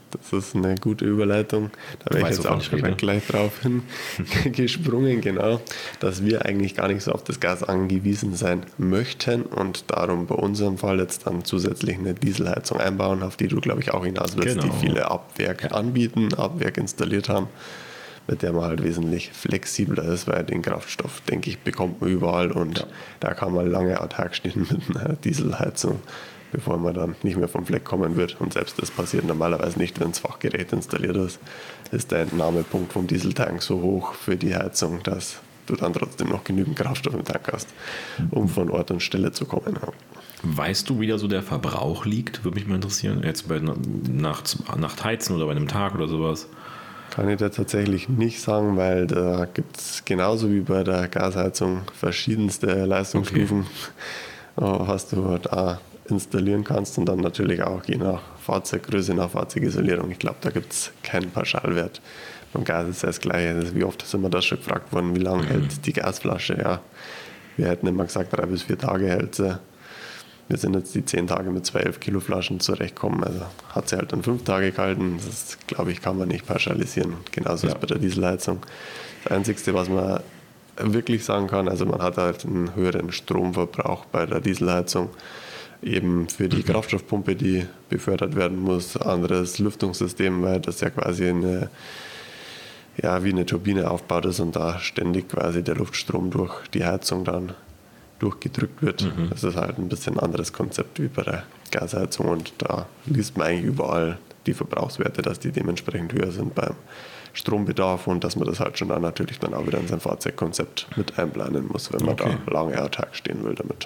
Das ist eine gute Überleitung. Da wäre ich jetzt auch schon gleich drauf gesprungen, genau, dass wir eigentlich gar nicht so auf das Gas angewiesen sein möchten und darum bei unserem Fall jetzt dann zusätzlich eine Dieselheizung einbauen, auf die du, glaube ich, auch hinaus willst, die viele ab Werk anbieten, ab Werk installiert haben, mit der man halt wesentlich flexibler ist, weil den Kraftstoff, denke ich, bekommt man überall und da kann man lange autark stehen mit einer Dieselheizung, bevor man dann nicht mehr vom Fleck kommen wird. Und selbst das passiert normalerweise nicht, wenn das Fachgerät installiert ist der Entnahmepunkt vom Dieseltank so hoch für die Heizung, dass du dann trotzdem noch genügend Kraftstoff im Tank hast, um von Ort und Stelle zu kommen. Weißt du, wie da so der Verbrauch liegt? Würde mich mal interessieren. Jetzt bei Nacht heizen oder bei einem Tag oder sowas? Kann ich dir tatsächlich nicht sagen, weil da gibt es genauso wie bei der Gasheizung verschiedenste Leistungsstufen, was du da installieren kannst und dann natürlich auch je nach Fahrzeuggröße, nach Fahrzeugisolierung. Ich glaube, da gibt es keinen Pauschalwert. Beim Gas ist das Gleiche. Wie oft sind wir da schon gefragt worden, wie lange hält die Gasflasche? Ja, wir hätten immer gesagt, 3 bis 4 Tage hält sie. Wir sind jetzt die 10 Tage mit 2 11 Kilo Flaschen zurechtkommen. Also hat sie halt dann 5 Tage gehalten. Das, glaube ich, kann man nicht pauschalisieren. Genauso ist bei der Dieselheizung. Das Einzige, was man wirklich sagen kann, also man hat halt einen höheren Stromverbrauch bei der Dieselheizung. Eben für die Kraftstoffpumpe, die befördert werden muss, anderes Lüftungssystem, weil das ja quasi wie eine Turbine aufgebaut ist und da ständig quasi der Luftstrom durch die Heizung dann durchgedrückt wird. Das ist halt ein bisschen ein anderes Konzept wie bei der Gasheizung und da liest man eigentlich überall die Verbrauchswerte, dass die dementsprechend höher sind beim Strombedarf und dass man das halt schon dann natürlich dann auch wieder in sein Fahrzeugkonzept mit einplanen muss, wenn man da lange autark stehen will damit.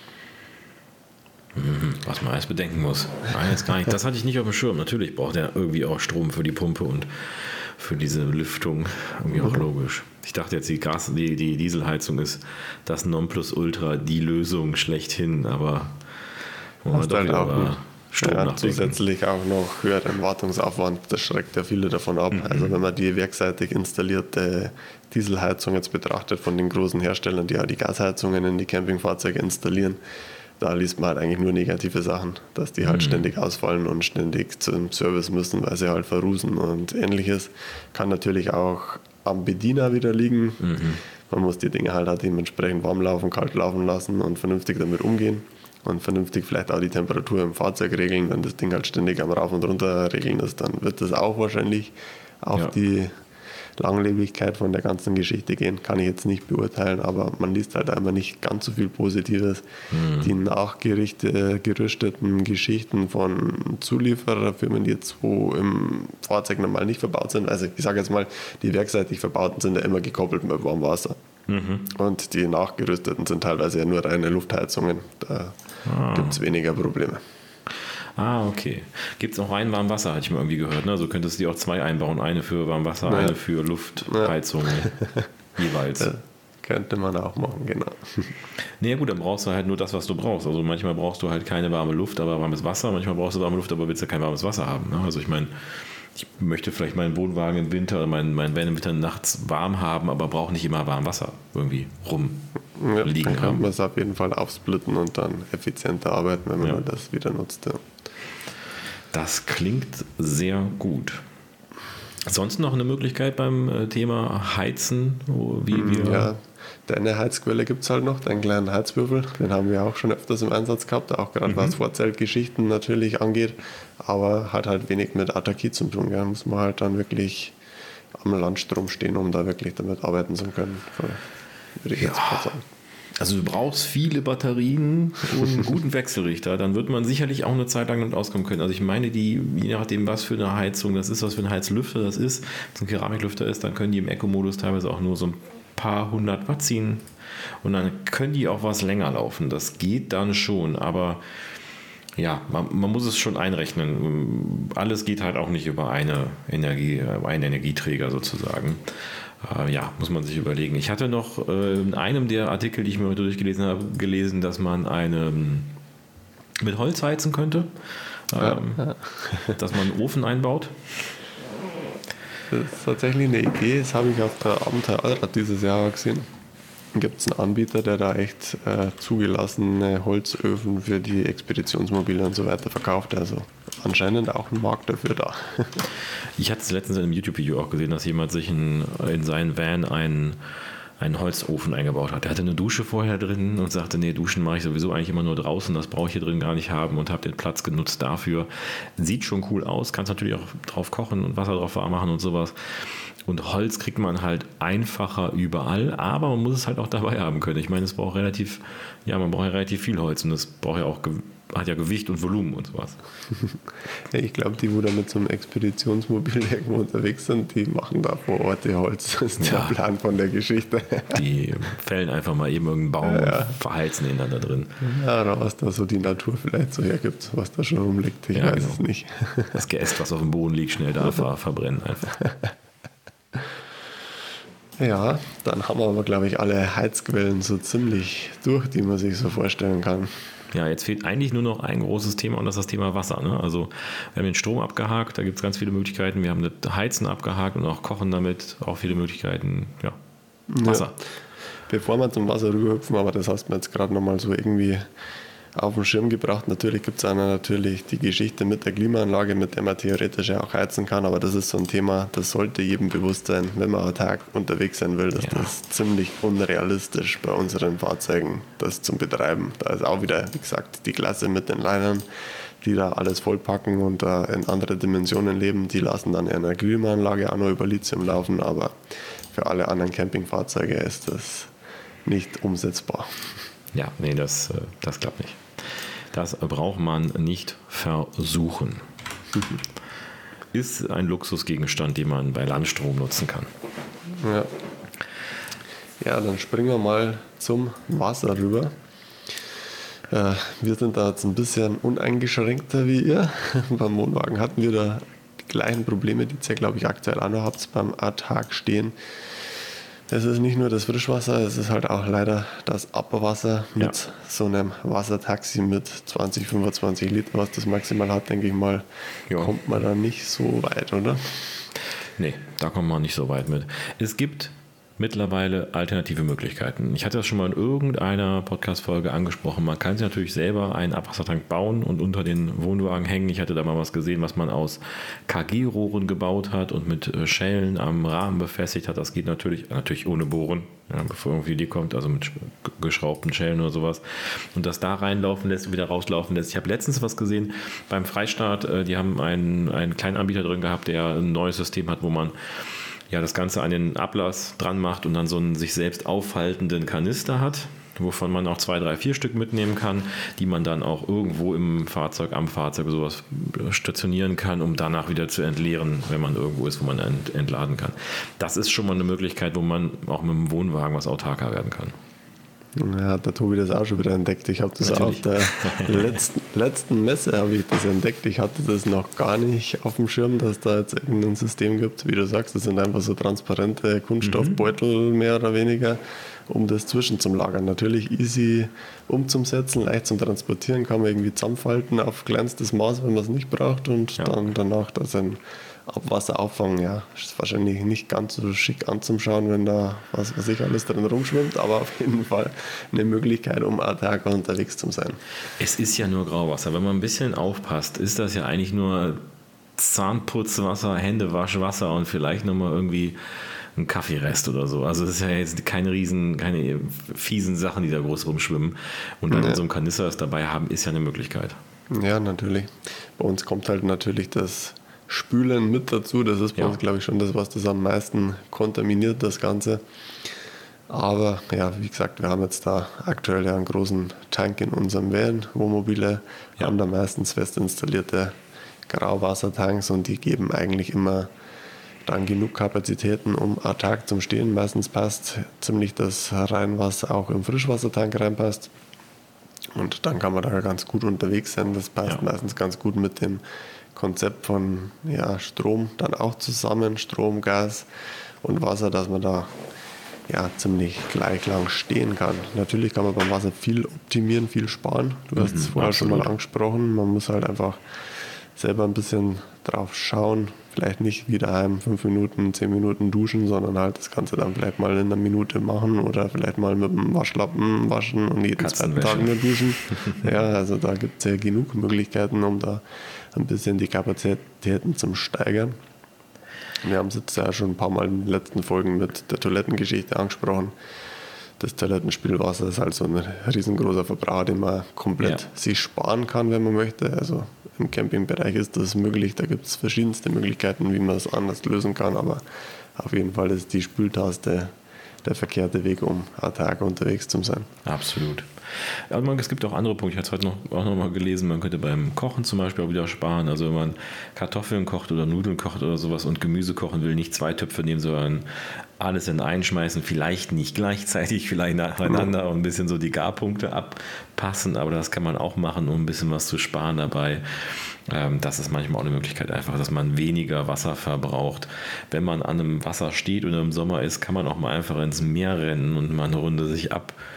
Was man alles bedenken muss. Jetzt gar nicht. Das hatte ich nicht auf dem Schirm. Natürlich braucht er irgendwie auch Strom für die Pumpe und für diese Lüftung. Irgendwie auch logisch. Ich dachte jetzt, die Dieselheizung ist das Nonplusultra, die Lösung schlechthin, aber hast halt auch zusätzlich auch noch höheren Wartungsaufwand. Das schreckt ja viele davon ab. Also wenn man die werkseitig installierte Dieselheizung jetzt betrachtet von den großen Herstellern, die ja die Gasheizungen in die Campingfahrzeuge installieren, da liest man halt eigentlich nur negative Sachen, dass die halt ständig ausfallen und ständig zum Service müssen, weil sie halt verrußen und ähnliches. Kann natürlich auch am Bediener wieder liegen. Man muss die Dinge halt dementsprechend warm laufen, kalt laufen lassen und vernünftig damit umgehen und vernünftig vielleicht auch die Temperatur im Fahrzeug regeln. Wenn das Ding halt ständig am Rauf und Runter regeln ist, dann wird das auch wahrscheinlich auf die Langlebigkeit von der ganzen Geschichte gehen, kann ich jetzt nicht beurteilen, aber man liest halt einmal nicht ganz so viel Positives. Die nachgerüsteten Geschichten von Zuliefererfirmen, die jetzt so im Fahrzeug normal nicht verbaut sind, also ich sage jetzt mal, die werkseitig verbauten sind ja immer gekoppelt mit warmem Wasser. Und die nachgerüsteten sind teilweise ja nur reine Luftheizungen, da gibt es weniger Probleme. Okay. Gibt es auch rein warmes Wasser, hatte ich mal irgendwie gehört. Ne? So könntest du die auch 2 einbauen. Eine für warmes Wasser, eine für Luftheizung jeweils. Ja, könnte man auch machen, genau. Naja gut, dann brauchst du halt nur das, was du brauchst. Also manchmal brauchst du halt keine warme Luft, aber warmes Wasser. Manchmal brauchst du warme Luft, aber willst du kein warmes Wasser haben. Ne? Also ich meine, ich möchte vielleicht meinen Wohnwagen im Winter oder meinen Van im Winter nachts warm haben, aber brauche nicht immer warmes Wasser irgendwie rumliegen dann kann man es auf jeden Fall aufsplitten und dann effizienter arbeiten, wenn man das wieder nutzt. Ja. Das klingt sehr gut. Sonst noch eine Möglichkeit beim Thema Heizen? Deine Heizquelle gibt es halt noch, deinen kleinen Heizwürfel. Den haben wir auch schon öfters im Einsatz gehabt, auch gerade was Vorzeltgeschichten natürlich angeht. Aber hat halt wenig mit Autarkie zu tun. Da muss man halt dann wirklich am Landstrom stehen, um da wirklich damit arbeiten zu können. Würde ich jetzt mal sagen. Also du brauchst viele Batterien und einen guten Wechselrichter, dann wird man sicherlich auch eine Zeit lang damit auskommen können. Also ich meine, je nachdem, was für eine Heizung das ist, was für ein Heizlüfter das ist, wenn es ein Keramiklüfter ist, dann können die im Eco-Modus teilweise auch nur so ein paar 100 Watt ziehen und dann können die auch was länger laufen. Das geht dann schon, aber ja, man muss es schon einrechnen. Alles geht halt auch nicht über einen Energieträger sozusagen. Muss man sich überlegen. Ich hatte noch in einem der Artikel, die ich mir heute durchgelesen habe, gelesen, dass man mit Holz heizen könnte, dass man einen Ofen einbaut. Das ist tatsächlich eine Idee, das habe ich auf der Abenteuer Allrad dieses Jahr gesehen. gibt es einen Anbieter, der da echt zugelassene Holzöfen für die Expeditionsmobile und so weiter verkauft. Also anscheinend auch ein Markt dafür da. Ich hatte es letztens in einem YouTube-Video auch gesehen, dass jemand sich in seinen Van einen Holzofen eingebaut hat. Der hatte eine Dusche vorher drin und sagte, nee, Duschen mache ich sowieso eigentlich immer nur draußen, das brauche ich hier drin gar nicht haben und habe den Platz genutzt dafür. Sieht schon cool aus, kannst natürlich auch drauf kochen und Wasser drauf warm machen und sowas. Und Holz kriegt man halt einfacher überall, aber man muss es halt auch dabei haben können. Ich meine, man braucht ja relativ viel Holz und das braucht ja auch hat ja Gewicht und Volumen und sowas. Ja, ich glaube, die, wo da mit so einem Expeditionsmobil irgendwo unterwegs sind, die machen da vor Ort ihr Holz. Das ist der Plan von der Geschichte. Die fällen einfach mal eben irgendeinen Baum und verheizen ihn dann da drin. Ja, oder was da so die Natur vielleicht so hergibt, was da schon rumliegt. Ich weiß es nicht. Das Geäst, was auf dem Boden liegt, schnell da verbrennen einfach. Ja, dann haben wir aber, glaube ich, alle Heizquellen so ziemlich durch, die man sich so vorstellen kann. Ja, jetzt fehlt eigentlich nur noch ein großes Thema und das ist das Thema Wasser. Ne? Also wir haben den Strom abgehakt, da gibt es ganz viele Möglichkeiten. Wir haben das Heizen abgehakt und auch Kochen damit, auch viele Möglichkeiten. Ja, Wasser. Ja. Bevor wir zum Wasser rüberhüpfen, aber das hast du mir jetzt gerade nochmal so irgendwie auf den Schirm gebracht. Natürlich gibt es natürlich die Geschichte mit der Klimaanlage, mit der man theoretisch ja auch heizen kann, aber das ist so ein Thema, das sollte jedem bewusst sein, wenn man autark unterwegs sein will, dass das ziemlich unrealistisch bei unseren Fahrzeugen das zum Betreiben. Da ist auch wieder, wie gesagt, die Klasse mit den Linern, die da alles vollpacken und da in andere Dimensionen leben, die lassen dann in einer Klimaanlage auch noch über Lithium laufen, aber für alle anderen Campingfahrzeuge ist das nicht umsetzbar. Ja, nee, das klappt nicht. Das braucht man nicht versuchen. Ist ein Luxusgegenstand, den man bei Landstrom nutzen kann. Ja, dann springen wir mal zum Wasser rüber. Wir sind da jetzt ein bisschen uneingeschränkter wie ihr. Beim Wohnwagen hatten wir da die gleichen Probleme, die ihr, glaube ich, aktuell auch noch habt beim Autark stehen. Es ist nicht nur das Frischwasser, es ist halt auch leider das Abwasser mit so einem Wassertaxi mit 20, 25 Liter, was das maximal hat, denke ich mal, kommt man da nicht so weit, oder? Nee, da kommt man nicht so weit mit. Es gibt mittlerweile alternative Möglichkeiten. Ich hatte das schon mal in irgendeiner Podcast-Folge angesprochen. Man kann sich natürlich selber einen Abwassertank bauen und unter den Wohnwagen hängen. Ich hatte da mal was gesehen, was man aus KG-Rohren gebaut hat und mit Schellen am Rahmen befestigt hat. Das geht natürlich ohne Bohren, bevor irgendwie die kommt, also mit geschraubten Schellen oder sowas. Und das da reinlaufen lässt und wieder rauslaufen lässt. Ich habe letztens was gesehen beim Freistaat. Die haben einen kleinen Anbieter drin gehabt, der ein neues System hat, wo man das Ganze an den Ablass dran macht und dann so einen sich selbst aufhaltenden Kanister hat, wovon man auch 2, 3, 4 Stück mitnehmen kann, die man dann auch irgendwo am Fahrzeug sowas stationieren kann, um danach wieder zu entleeren, wenn man irgendwo ist, wo man entladen kann. Das ist schon mal eine Möglichkeit, wo man auch mit dem Wohnwagen was autarker werden kann. Ja, hat der Tobi das auch schon wieder entdeckt. Ich habe das auf der letzten Messe habe ich das entdeckt. Ich hatte das noch gar nicht auf dem Schirm, dass da jetzt irgendein System gibt. Wie du sagst, das sind einfach so transparente Kunststoffbeutel mehr oder weniger, um das zwischenzulagern. Natürlich easy umzusetzen, leicht zum Transportieren, kann man irgendwie zusammenfalten auf kleinstes Maß, wenn man es nicht braucht und dann danach das ein Abwasser auffangen, ist wahrscheinlich nicht ganz so schick anzuschauen, wenn da was weiß ich alles drin rumschwimmt, aber auf jeden Fall eine Möglichkeit, um autark unterwegs zu sein. Es ist ja nur Grauwasser. Wenn man ein bisschen aufpasst, ist das ja eigentlich nur Zahnputzwasser, Händewaschwasser und vielleicht nochmal irgendwie ein Kaffeerest oder so. Also es ist ja jetzt keine fiesen Sachen, die da groß rumschwimmen. Und dann in so einem Kanister das dabei haben, ist ja eine Möglichkeit. Ja, natürlich. Bei uns kommt halt natürlich das Spülen mit dazu. Das ist bei uns, glaube ich, schon das, was das am meisten kontaminiert, das Ganze. Aber wie gesagt, wir haben jetzt da aktuell einen großen Tank in unserem Van. Wohnmobile haben da meistens fest installierte Grauwassertanks und die geben eigentlich immer dann genug Kapazitäten, um autark zum Stehen. Meistens passt ziemlich das rein, was auch im Frischwassertank reinpasst. Und dann kann man da ganz gut unterwegs sein. Das passt meistens ganz gut mit dem Konzept von Strom dann auch zusammen, Strom, Gas und Wasser, dass man da ziemlich gleich lang stehen kann. Natürlich kann man beim Wasser viel optimieren, viel sparen. Du hast es vorher schon mal angesprochen. Man muss halt einfach selber ein bisschen drauf schauen. Vielleicht nicht wie daheim 5 Minuten, 10 Minuten duschen, sondern halt das Ganze dann vielleicht mal in einer Minute machen oder vielleicht mal mit dem Waschlappen waschen und jeden zweiten Tag nur duschen. Ja, also da gibt es ja genug Möglichkeiten, um da ein bisschen die Kapazitäten zu steigern. Wir haben es jetzt ja schon ein paar Mal in den letzten Folgen mit der Toilettengeschichte angesprochen. Das Toilettenspülwasser ist halt so ein riesengroßer Verbrauch, den man komplett sich sparen kann, wenn man möchte. Also im Campingbereich ist das möglich, da gibt es verschiedenste Möglichkeiten, wie man es anders lösen kann, aber auf jeden Fall ist die Spültaste der verkehrte Weg, um autark unterwegs zu sein. Absolut. Aber es gibt auch andere Punkte. Ich hatte es heute auch noch mal gelesen, man könnte beim Kochen zum Beispiel auch wieder sparen. Also wenn man Kartoffeln kocht oder Nudeln kocht oder sowas und Gemüse kochen will, nicht 2 Töpfe nehmen, sondern alles in einschmeißen, vielleicht nicht gleichzeitig, vielleicht nacheinander und ein bisschen so die Garpunkte abpassen, aber das kann man auch machen, um ein bisschen was zu sparen dabei. Das ist manchmal auch eine Möglichkeit einfach, dass man weniger Wasser verbraucht. Wenn man an einem Wasser steht und im Sommer ist, kann man auch mal einfach ins Meer rennen und mal eine Runde sich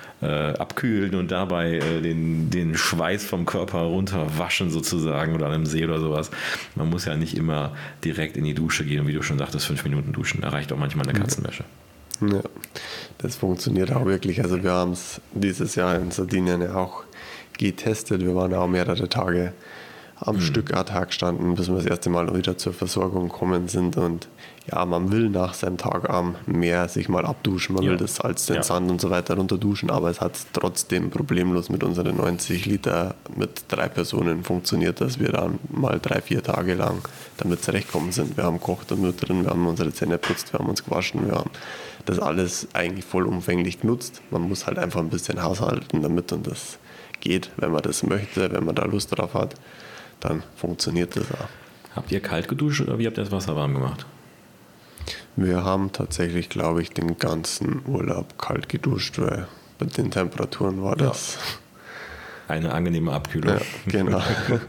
abkühlen und dabei den Schweiß vom Körper runterwaschen sozusagen oder an einem See oder sowas. Man muss ja nicht immer direkt in die Dusche gehen und wie du schon sagtest, 5 Minuten duschen. Da reicht auch manchmal eine Katzenwäsche. Ja, das funktioniert auch wirklich. Also wir haben es dieses Jahr in Sardinien ja auch getestet. Wir waren auch mehrere Tage am Stück autark gestanden, bis wir das erste Mal wieder zur Versorgung gekommen sind. Und ja, man will nach seinem Tag am Meer sich mal abduschen, man will das Salz, den Sand und so weiter runter duschen, aber es hat trotzdem problemlos mit unseren 90 Liter mit 3 Personen funktioniert, dass wir dann mal 3-4 Tage lang damit zurechtkommen sind. Wir haben gekocht und mit drin, wir haben unsere Zähne geputzt, wir haben uns gewaschen, wir haben das alles eigentlich vollumfänglich genutzt. Man muss halt einfach ein bisschen haushalten damit und das geht, wenn man das möchte, wenn man da Lust drauf hat, dann funktioniert das auch. Habt ihr kalt geduscht oder wie habt ihr das Wasser warm gemacht? Wir haben tatsächlich, glaube ich, den ganzen Urlaub kalt geduscht, weil bei den Temperaturen war das eine angenehme Abkühlung. Ja, genau.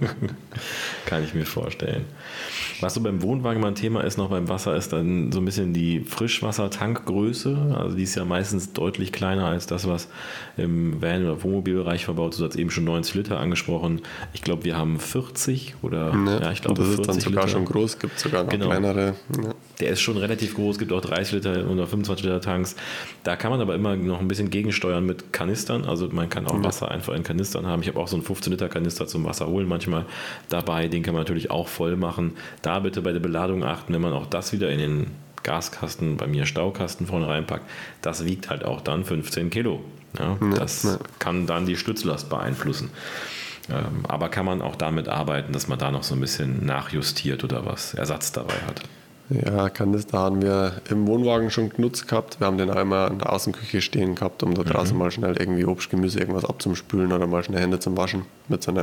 Kann ich mir vorstellen. Was so beim Wohnwagen mal ein Thema ist, noch beim Wasser, ist dann so ein bisschen die Frischwassertankgröße. Also die ist ja meistens deutlich kleiner als das, was im Van- oder Wohnmobilbereich verbaut ist. Du hast eben schon 90 Liter angesprochen. Ich glaube, wir haben 40 oder ich glaube, das 40 ist dann sogar Liter. Schon groß, gibt sogar noch kleinere. Ja. Der ist schon relativ groß, es gibt auch 30 Liter oder 25 Liter Tanks. Da kann man aber immer noch ein bisschen gegensteuern mit Kanistern. Also man kann auch Wasser einfach in Kanistern haben. Ich habe auch so einen 15 Liter Kanister zum Wasser holen manchmal dabei. Den kann man natürlich auch voll machen. Da bitte bei der Beladung achten, wenn man auch das wieder in den Gaskasten, bei mir Staukasten vorne reinpackt. Das wiegt halt auch dann 15 Kilo. Ja, das kann dann die Stützlast beeinflussen. Aber kann man auch damit arbeiten, dass man da noch so ein bisschen nachjustiert oder was Ersatz dabei hat. Ja, Kanister haben wir im Wohnwagen schon genutzt gehabt. Wir haben den einmal in der Außenküche stehen gehabt, um da draußen mal schnell irgendwie Obst, Gemüse, irgendwas abzuspülen oder mal schnell Hände zum Waschen mit so einem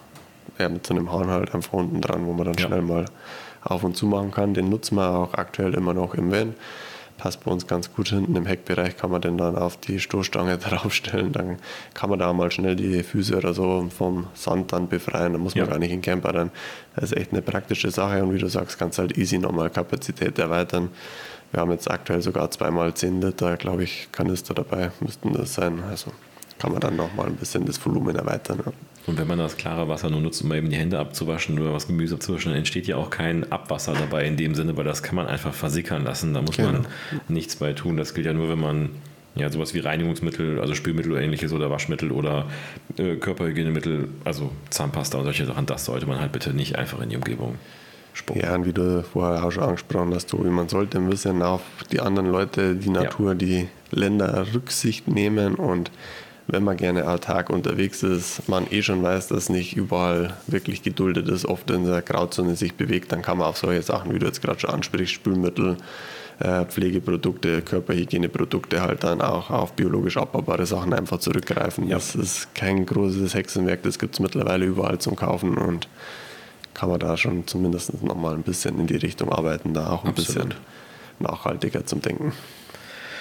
mit so einem Hahn halt einfach unten dran, wo man dann schnell mal auf und zu machen kann. Den nutzen wir auch aktuell immer noch im Van. Passt bei uns ganz gut hinten im Heckbereich, kann man den dann auf die Stoßstange draufstellen. Dann kann man da mal schnell die Füße oder so vom Sand dann befreien. Da muss man gar nicht in den Camper rein. Das ist echt eine praktische Sache und wie du sagst, kannst halt easy nochmal Kapazität erweitern. Wir haben jetzt aktuell sogar 2x10 Liter, glaube ich, Kanister dabei, müssten das sein. Also kann man dann nochmal ein bisschen das Volumen erweitern. Ja. Und wenn man das klare Wasser nur nutzt, um mal eben die Hände abzuwaschen oder was Gemüse abzuwaschen, dann entsteht ja auch kein Abwasser dabei in dem Sinne, weil das kann man einfach versickern lassen. Da muss man nichts bei tun. Das gilt ja nur, wenn man sowas wie Reinigungsmittel, also Spülmittel oder ähnliches oder Waschmittel oder Körperhygienemittel, also Zahnpasta und solche Sachen, das sollte man halt bitte nicht einfach in die Umgebung spucken. Ja, und wie du vorher auch schon angesprochen hast, Tobi, man sollte ein bisschen auf die anderen Leute, die Natur, die Länder Rücksicht nehmen und wenn man gerne autark unterwegs ist, man schon weiß, dass nicht überall wirklich geduldet ist, oft in der Grauzone sich bewegt, dann kann man auf solche Sachen, wie du jetzt gerade schon ansprichst, Spülmittel, Pflegeprodukte, Körperhygieneprodukte halt dann auch auf biologisch abbaubare Sachen einfach zurückgreifen. Ja. Das ist kein großes Hexenwerk, das gibt es mittlerweile überall zum Kaufen und kann man da schon zumindest nochmal ein bisschen in die Richtung arbeiten, da auch ein bisschen nachhaltiger zum Denken.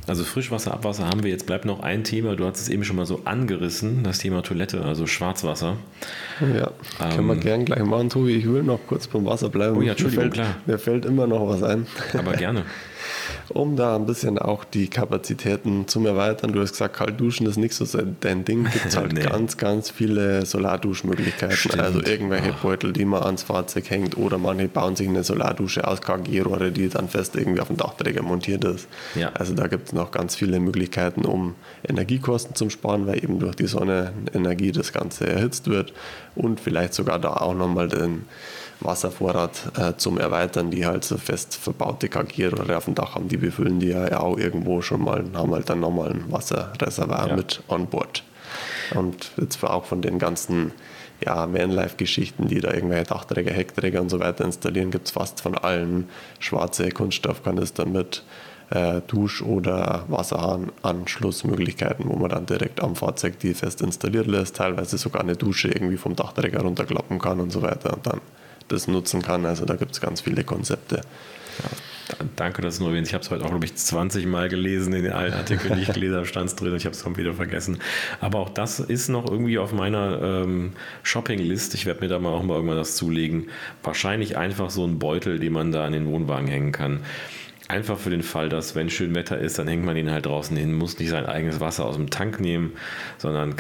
Also Frischwasser, Abwasser haben wir. Jetzt bleibt noch ein Thema. Du hast es eben schon mal so angerissen, das Thema Toilette, also Schwarzwasser. Ja, können wir gern gleich machen, Tobi. Ich will noch kurz beim Wasser bleiben. Oh ja, Entschuldigung, klar. Mir fällt immer noch was ein. Aber gerne. Um da ein bisschen auch die Kapazitäten zum Erweitern. Du hast gesagt, kalt duschen ist nicht so dein Ding. Gibt es halt Nee. ganz viele Solarduschmöglichkeiten. Stimmt. Also irgendwelche Beutel, die man ans Fahrzeug hängt, oder manche bauen sich eine Solardusche aus KG-Rohre, die dann fest irgendwie auf dem Dachträger montiert ist. Ja. Also da gibt es noch ganz viele Möglichkeiten, um Energiekosten zu sparen, weil eben durch die Sonnenenergie das Ganze erhitzt wird, und vielleicht sogar da auch nochmal den Wasservorrat zum Erweitern, die halt so fest verbaute KG-Rohre auf dem Dach haben, die befüllen die ja auch irgendwo schon mal und haben halt dann nochmal ein Wasserreservoir mit on board. Und jetzt auch von den ganzen Vanlife-Geschichten, die da irgendwelche Dachträger, Heckträger und so weiter installieren, gibt es fast von allen schwarze Kunststoffkanister mit Dusch- oder Wasserhahn-Anschlussmöglichkeiten, wo man dann direkt am Fahrzeug die fest installiert lässt, teilweise sogar eine Dusche irgendwie vom Dachträger runterklappen kann und so weiter und dann das nutzen kann. Also da gibt es ganz viele Konzepte. Ja, danke, dass du nur erwähnst. Ich habe es heute auch, glaube ich, 20 Mal gelesen in den alten Artikeln, die ich gelesen habe, stand es drin und ich habe es schon wieder vergessen. Aber auch das ist noch irgendwie auf meiner Shopping-List. Ich werde mir da mal auch mal irgendwann das zulegen. Wahrscheinlich einfach so ein Beutel, den man da an den Wohnwagen hängen kann. Einfach für den Fall, dass, wenn schön Wetter ist, dann hängt man ihn halt draußen hin, muss nicht sein eigenes Wasser aus dem Tank nehmen, sondern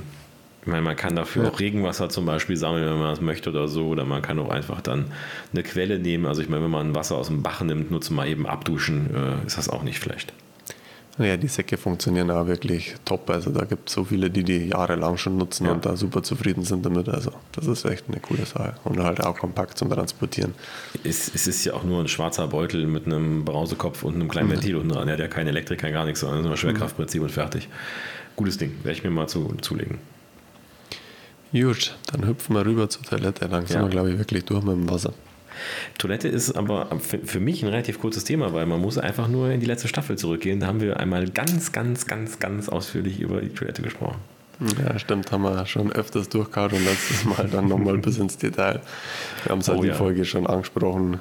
man kann dafür auch Regenwasser zum Beispiel sammeln, wenn man das möchte oder so, oder man kann auch einfach dann eine Quelle nehmen. Also ich meine, wenn man Wasser aus dem Bach nimmt, nur zum mal eben abduschen, ist das auch nicht schlecht. Ja, die Säcke funktionieren auch wirklich top. Also da gibt es so viele, die jahrelang schon nutzen und da super zufrieden sind damit. Also das ist echt eine coole Sache und halt auch kompakt zum Transportieren. Es ist ja auch nur ein schwarzer Beutel mit einem Brausekopf und einem kleinen Ventil unten dran. Der hat ja keine Elektrik, kein gar nichts, sondern nur ein Schwerkraftprinzip und fertig. Gutes Ding, werde ich mir mal zulegen. Gut, dann hüpfen wir rüber zur Toilette. Dann sind wir, glaube ich, wirklich durch mit dem Wasser. Toilette ist aber für mich ein relativ kurzes Thema, weil man muss einfach nur in die letzte Staffel zurückgehen. Da haben wir einmal ganz ausführlich über die Toilette gesprochen. Ja, stimmt, haben wir schon öfters durchgehauen und letztes Mal dann nochmal bis ins Detail. Wir haben es halt die Folge schon angesprochen.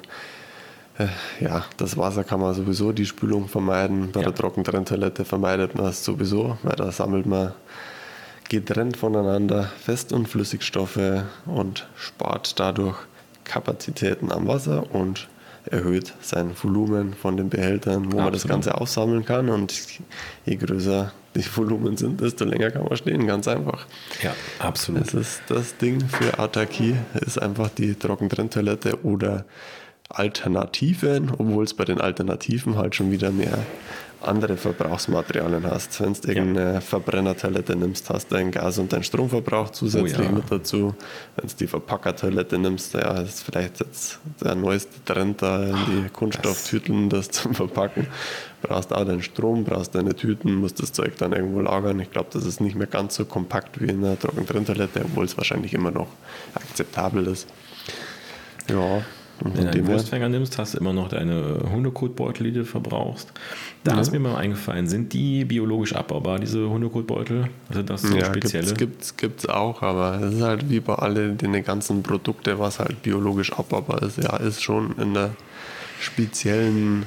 Das Wasser kann man sowieso, die Spülung vermeiden. Bei der Trockentrenntoilette vermeidet man es sowieso, weil da sammelt man getrennt voneinander Fest- und Flüssigstoffe und spart dadurch Kapazitäten am Wasser und erhöht sein Volumen von den Behältern, wo man das Ganze aufsammeln kann. Und je größer die Volumen sind, desto länger kann man stehen, ganz einfach. Ja, absolut. Das ist das Ding für Autarkie, ist einfach die Trockentrenntoilette oder Alternativen, obwohl es bei den Alternativen halt schon wieder mehr andere Verbrauchsmaterialien hast. Wenn du irgendeine Verbrennertoilette nimmst, hast du dein Gas- und deinen Stromverbrauch zusätzlich mit dazu. Wenn du die Verpackertoilette nimmst, ist vielleicht jetzt der neueste Trend da in die Kunststofftüten, das zum Verpacken. Brauchst auch deinen Strom, brauchst deine Tüten, musst das Zeug dann irgendwo lagern. Ich glaube, das ist nicht mehr ganz so kompakt wie in einer Trockentrenntoilette, obwohl es wahrscheinlich immer noch akzeptabel ist. Ja. Wenn du einen Wurstfänger nimmst, hast du immer noch deine Hundekotbeutel, die du verbrauchst. Da ist mir mal eingefallen, sind die biologisch abbaubar, diese Hundekotbeutel? Also das so spezielle? Gibt's auch, aber es ist halt wie bei allen den ganzen Produkte, was halt biologisch abbaubar ist. Ja, ist schon in der speziellen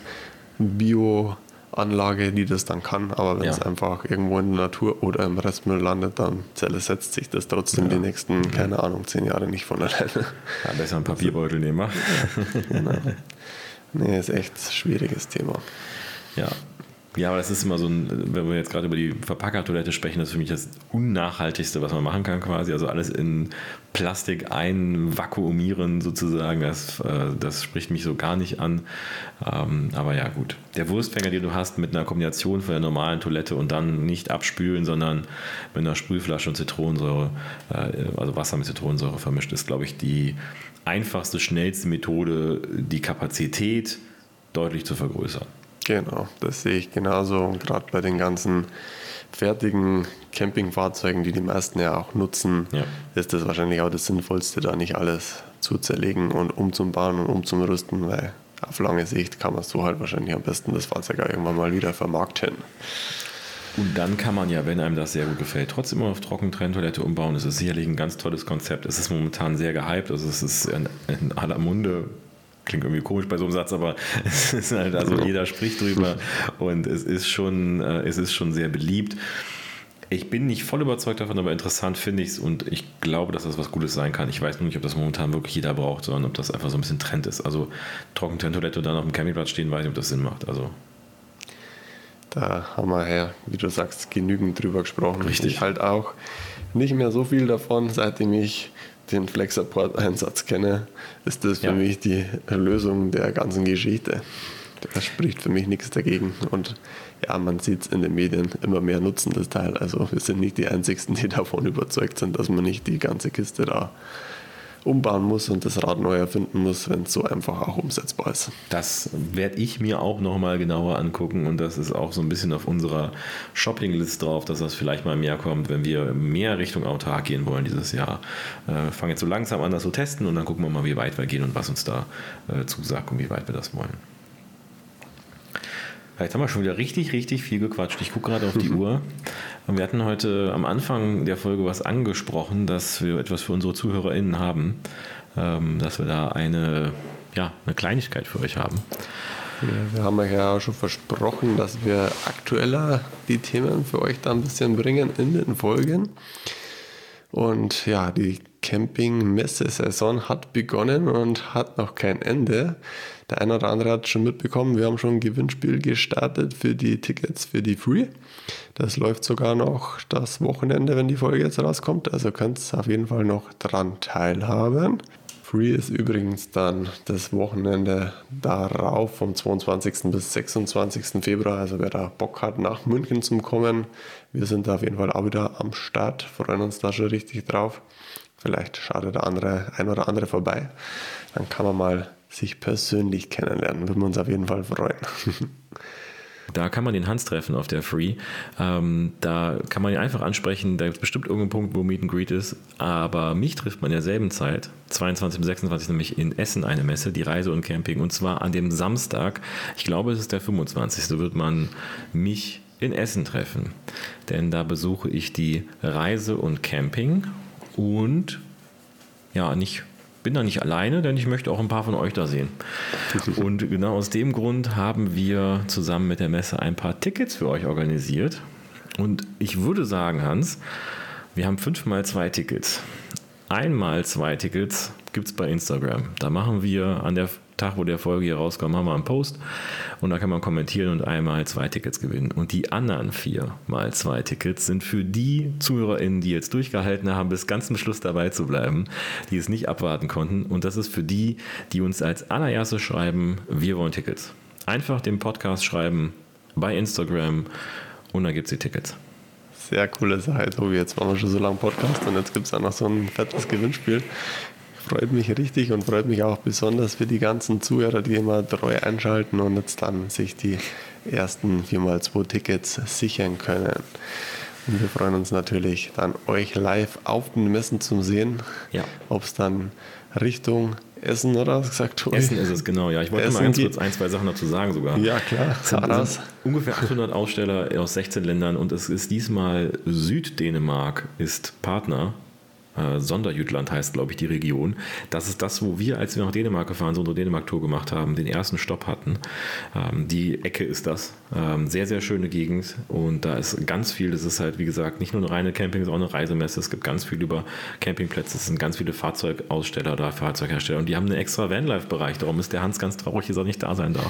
Bioanlage, die das dann kann. Aber wenn es einfach irgendwo in der Natur oder im Restmüll landet, dann zersetzt sich das trotzdem die nächsten, keine Ahnung, 10 Jahre nicht von alleine. Ja, besser einen Papierbeutel nehmen, wa? Genau. Nee, ist echt ein schwieriges Thema. Ja, aber das ist immer so wenn wir jetzt gerade über die Verpackertoilette sprechen, das ist für mich das Unnachhaltigste, was man machen kann quasi. Also alles in Plastik einvakuumieren sozusagen, das spricht mich so gar nicht an. Aber ja gut, der Wurstfänger, den du hast mit einer Kombination von der normalen Toilette und dann nicht abspülen, sondern mit einer Sprühflasche und Zitronensäure, also Wasser mit Zitronensäure vermischt, ist, glaube ich, die einfachste, schnellste Methode, die Kapazität deutlich zu vergrößern. Genau, das sehe ich genauso. Und gerade bei den ganzen fertigen Campingfahrzeugen, die meisten ja auch nutzen, ist das wahrscheinlich auch das Sinnvollste, da nicht alles zu zerlegen und umzubauen und umzurüsten, weil auf lange Sicht kann man so halt wahrscheinlich am besten das Fahrzeug auch irgendwann mal wieder vermarkten. Und dann kann man ja, wenn einem das sehr gut gefällt, trotzdem immer auf Trockentrenntoilette umbauen. Das ist sicherlich ein ganz tolles Konzept. Es ist momentan sehr gehypt, also es ist in aller Munde. klingt irgendwie komisch bei so einem Satz, aber es ist halt, also jeder spricht drüber und es ist schon sehr beliebt. Ich bin nicht voll überzeugt davon, aber interessant finde ich es und ich glaube, dass das was Gutes sein kann. Ich weiß nur nicht, ob das momentan wirklich jeder braucht, sondern ob das einfach so ein bisschen Trend ist. Also Trockentoilette und dann auf dem Campingplatz stehen, weiß nicht, ob das Sinn macht. Also da haben wir ja, wie du sagst, genügend drüber gesprochen. Richtig. Ich halt auch nicht mehr so viel davon, seitdem ich den Flex-Support-Einsatz kenne, ist das für mich die Lösung der ganzen Geschichte. Da spricht für mich nichts dagegen. Und ja, man sieht es in den Medien, immer mehr nutzen das Teil. Also wir sind nicht die Einzigen, die davon überzeugt sind, dass man nicht die ganze Kiste da umbauen muss und das Rad neu erfinden muss, wenn es so einfach auch umsetzbar ist. Das werde ich mir auch nochmal genauer angucken und das ist auch so ein bisschen auf unserer Shopping-List drauf, dass das vielleicht mal mehr kommt, wenn wir mehr Richtung autark gehen wollen dieses Jahr. Fangen jetzt so langsam an, das zu testen und dann gucken wir mal, wie weit wir gehen und was uns da zusagt und wie weit wir das wollen. Jetzt haben wir schon wieder richtig, richtig viel gequatscht. Ich gucke gerade auf die Uhr. Und wir hatten heute am Anfang der Folge was angesprochen, dass wir etwas für unsere ZuhörerInnen haben. Dass wir da eine Kleinigkeit für euch haben. Ja, wir haben euch ja auch schon versprochen, dass wir aktueller die Themen für euch da ein bisschen bringen in den Folgen. Und ja, die Camping-Messesaison hat begonnen und hat noch kein Ende. Der eine oder andere hat schon mitbekommen, wir haben schon ein Gewinnspiel gestartet für die Tickets für die Free. Das läuft sogar noch das Wochenende, wenn die Folge jetzt rauskommt. Also könnt ihr auf jeden Fall noch dran teilhaben. Free ist übrigens dann das Wochenende darauf vom 22. bis 26. Februar. Also wer da Bock hat, nach München zu kommen, wir sind da auf jeden Fall auch wieder am Start, freuen uns da schon richtig drauf. Vielleicht schaut der ein oder andere vorbei. Dann kann man mal sich persönlich kennenlernen. Würden wir uns auf jeden Fall freuen. Da kann man den Hans treffen auf der Free. Da kann man ihn einfach ansprechen. Da gibt es bestimmt irgendeinen Punkt, wo Meet and Greet ist. Aber mich trifft man in derselben Zeit, 22. bis 26. nämlich in Essen eine Messe, die Reise und Camping. Und zwar an dem Samstag, ich glaube es ist der 25. wird man mich in Essen treffen. Denn da besuche ich die Reise und Camping. Und bin da nicht alleine, denn ich möchte auch ein paar von euch da sehen. Und genau aus dem Grund haben wir zusammen mit der Messe ein paar Tickets für euch organisiert. Und ich würde sagen, Hans, wir haben 5x2 Tickets. 1x2 Tickets gibt es bei Instagram. Da machen wir an der Tag, wo der Folge hier rauskommt, haben wir einen Post und da kann man kommentieren und 1x2 Tickets gewinnen. Und die anderen 4x2 Tickets sind für die ZuhörerInnen, die jetzt durchgehalten haben, bis ganz zum Schluss dabei zu bleiben, die es nicht abwarten konnten. Und das ist für die, die uns als allererstes schreiben, wir wollen Tickets. Einfach den Podcast schreiben bei Instagram und dann gibt es die Tickets. Sehr coole Sache, Tobi. Jetzt machen wir schon so lange Podcast und jetzt gibt es auch noch so ein fettes Gewinnspiel. Freut mich richtig und freut mich auch besonders für die ganzen Zuhörer, die immer treu einschalten und jetzt dann sich die ersten 4x2 Tickets sichern können. Und wir freuen uns natürlich dann, euch live auf den Messen zu sehen. Ja. Ob es dann Richtung Essen oder was gesagt, Tobi? Essen ist es, genau. Ja, ich wollte mal ganz kurz 2 Sachen dazu sagen sogar. Ja, klar. Es sind ungefähr 800 Aussteller aus 16 Ländern und es ist diesmal Süddänemark ist Partner. Sonderjütland heißt, glaube ich, die Region. Das ist das, wo wir, als wir nach Dänemark gefahren sind, unsere Dänemark-Tour gemacht haben, den ersten Stopp hatten. Die Ecke ist das. Sehr, sehr schöne Gegend und da ist ganz viel. Das ist halt, wie gesagt, nicht nur eine reine Camping, sondern auch eine Reisemesse. Es gibt ganz viel über Campingplätze. Es sind ganz viele Fahrzeugaussteller oder Fahrzeughersteller und die haben einen extra Vanlife-Bereich. Darum ist der Hans ganz traurig, dass er nicht da sein darf.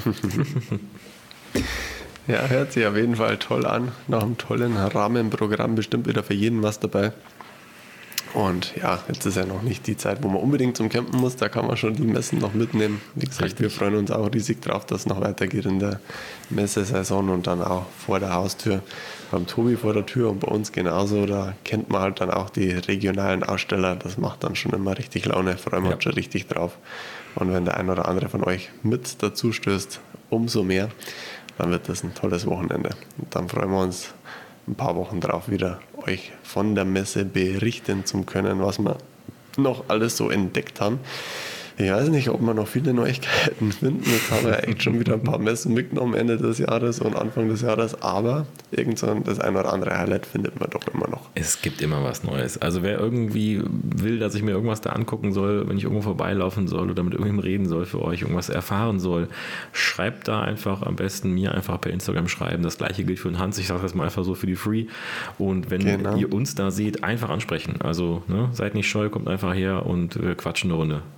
Ja, hört sich auf jeden Fall toll an. Nach einem tollen Rahmenprogramm bestimmt wieder für jeden was dabei. Und ja, jetzt ist ja noch nicht die Zeit, wo man unbedingt zum Campen muss. Da kann man schon die Messen noch mitnehmen. Wie gesagt, richtig. Wir freuen uns auch riesig drauf, dass es noch weitergeht in der Messesaison und dann auch vor der Haustür. Beim Tobi vor der Tür und bei uns genauso. Da kennt man halt dann auch die regionalen Aussteller. Das macht dann schon immer richtig Laune. Freuen wir uns schon richtig drauf. Und wenn der ein oder andere von euch mit dazu stößt, umso mehr, dann wird das ein tolles Wochenende. Und dann freuen wir uns ein paar Wochen drauf wieder euch von der Messe berichten zu können, was wir noch alles so entdeckt haben. Ich weiß nicht, ob wir noch viele Neuigkeiten finden. Jetzt haben wir echt schon wieder ein paar Messen mitgenommen Ende des Jahres und Anfang des Jahres, aber irgend so das ein oder andere Highlight findet man doch immer noch. Es gibt immer was Neues. Also wer irgendwie will, dass ich mir irgendwas da angucken soll, wenn ich irgendwo vorbeilaufen soll oder mit irgendjemandem reden soll für euch, irgendwas erfahren soll, schreibt da einfach am besten mir einfach per Instagram schreiben. Das gleiche gilt für den Hans. Ich sage das mal einfach so für die Free. Und wenn ihr uns da seht, einfach ansprechen. Also seid nicht scheu, kommt einfach her und wir quatschen eine Runde.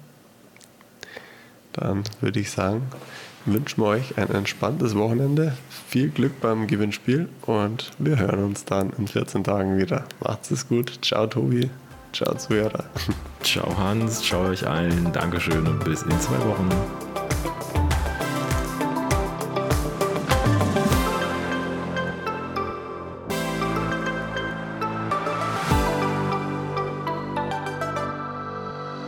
Dann würde ich sagen, wünschen wir euch ein entspanntes Wochenende, viel Glück beim Gewinnspiel und wir hören uns dann in 14 Tagen wieder. Macht's es gut. Ciao Tobi, ciao Zuhörer. Ciao Hans, ciao euch allen. Dankeschön und bis in 2 Wochen.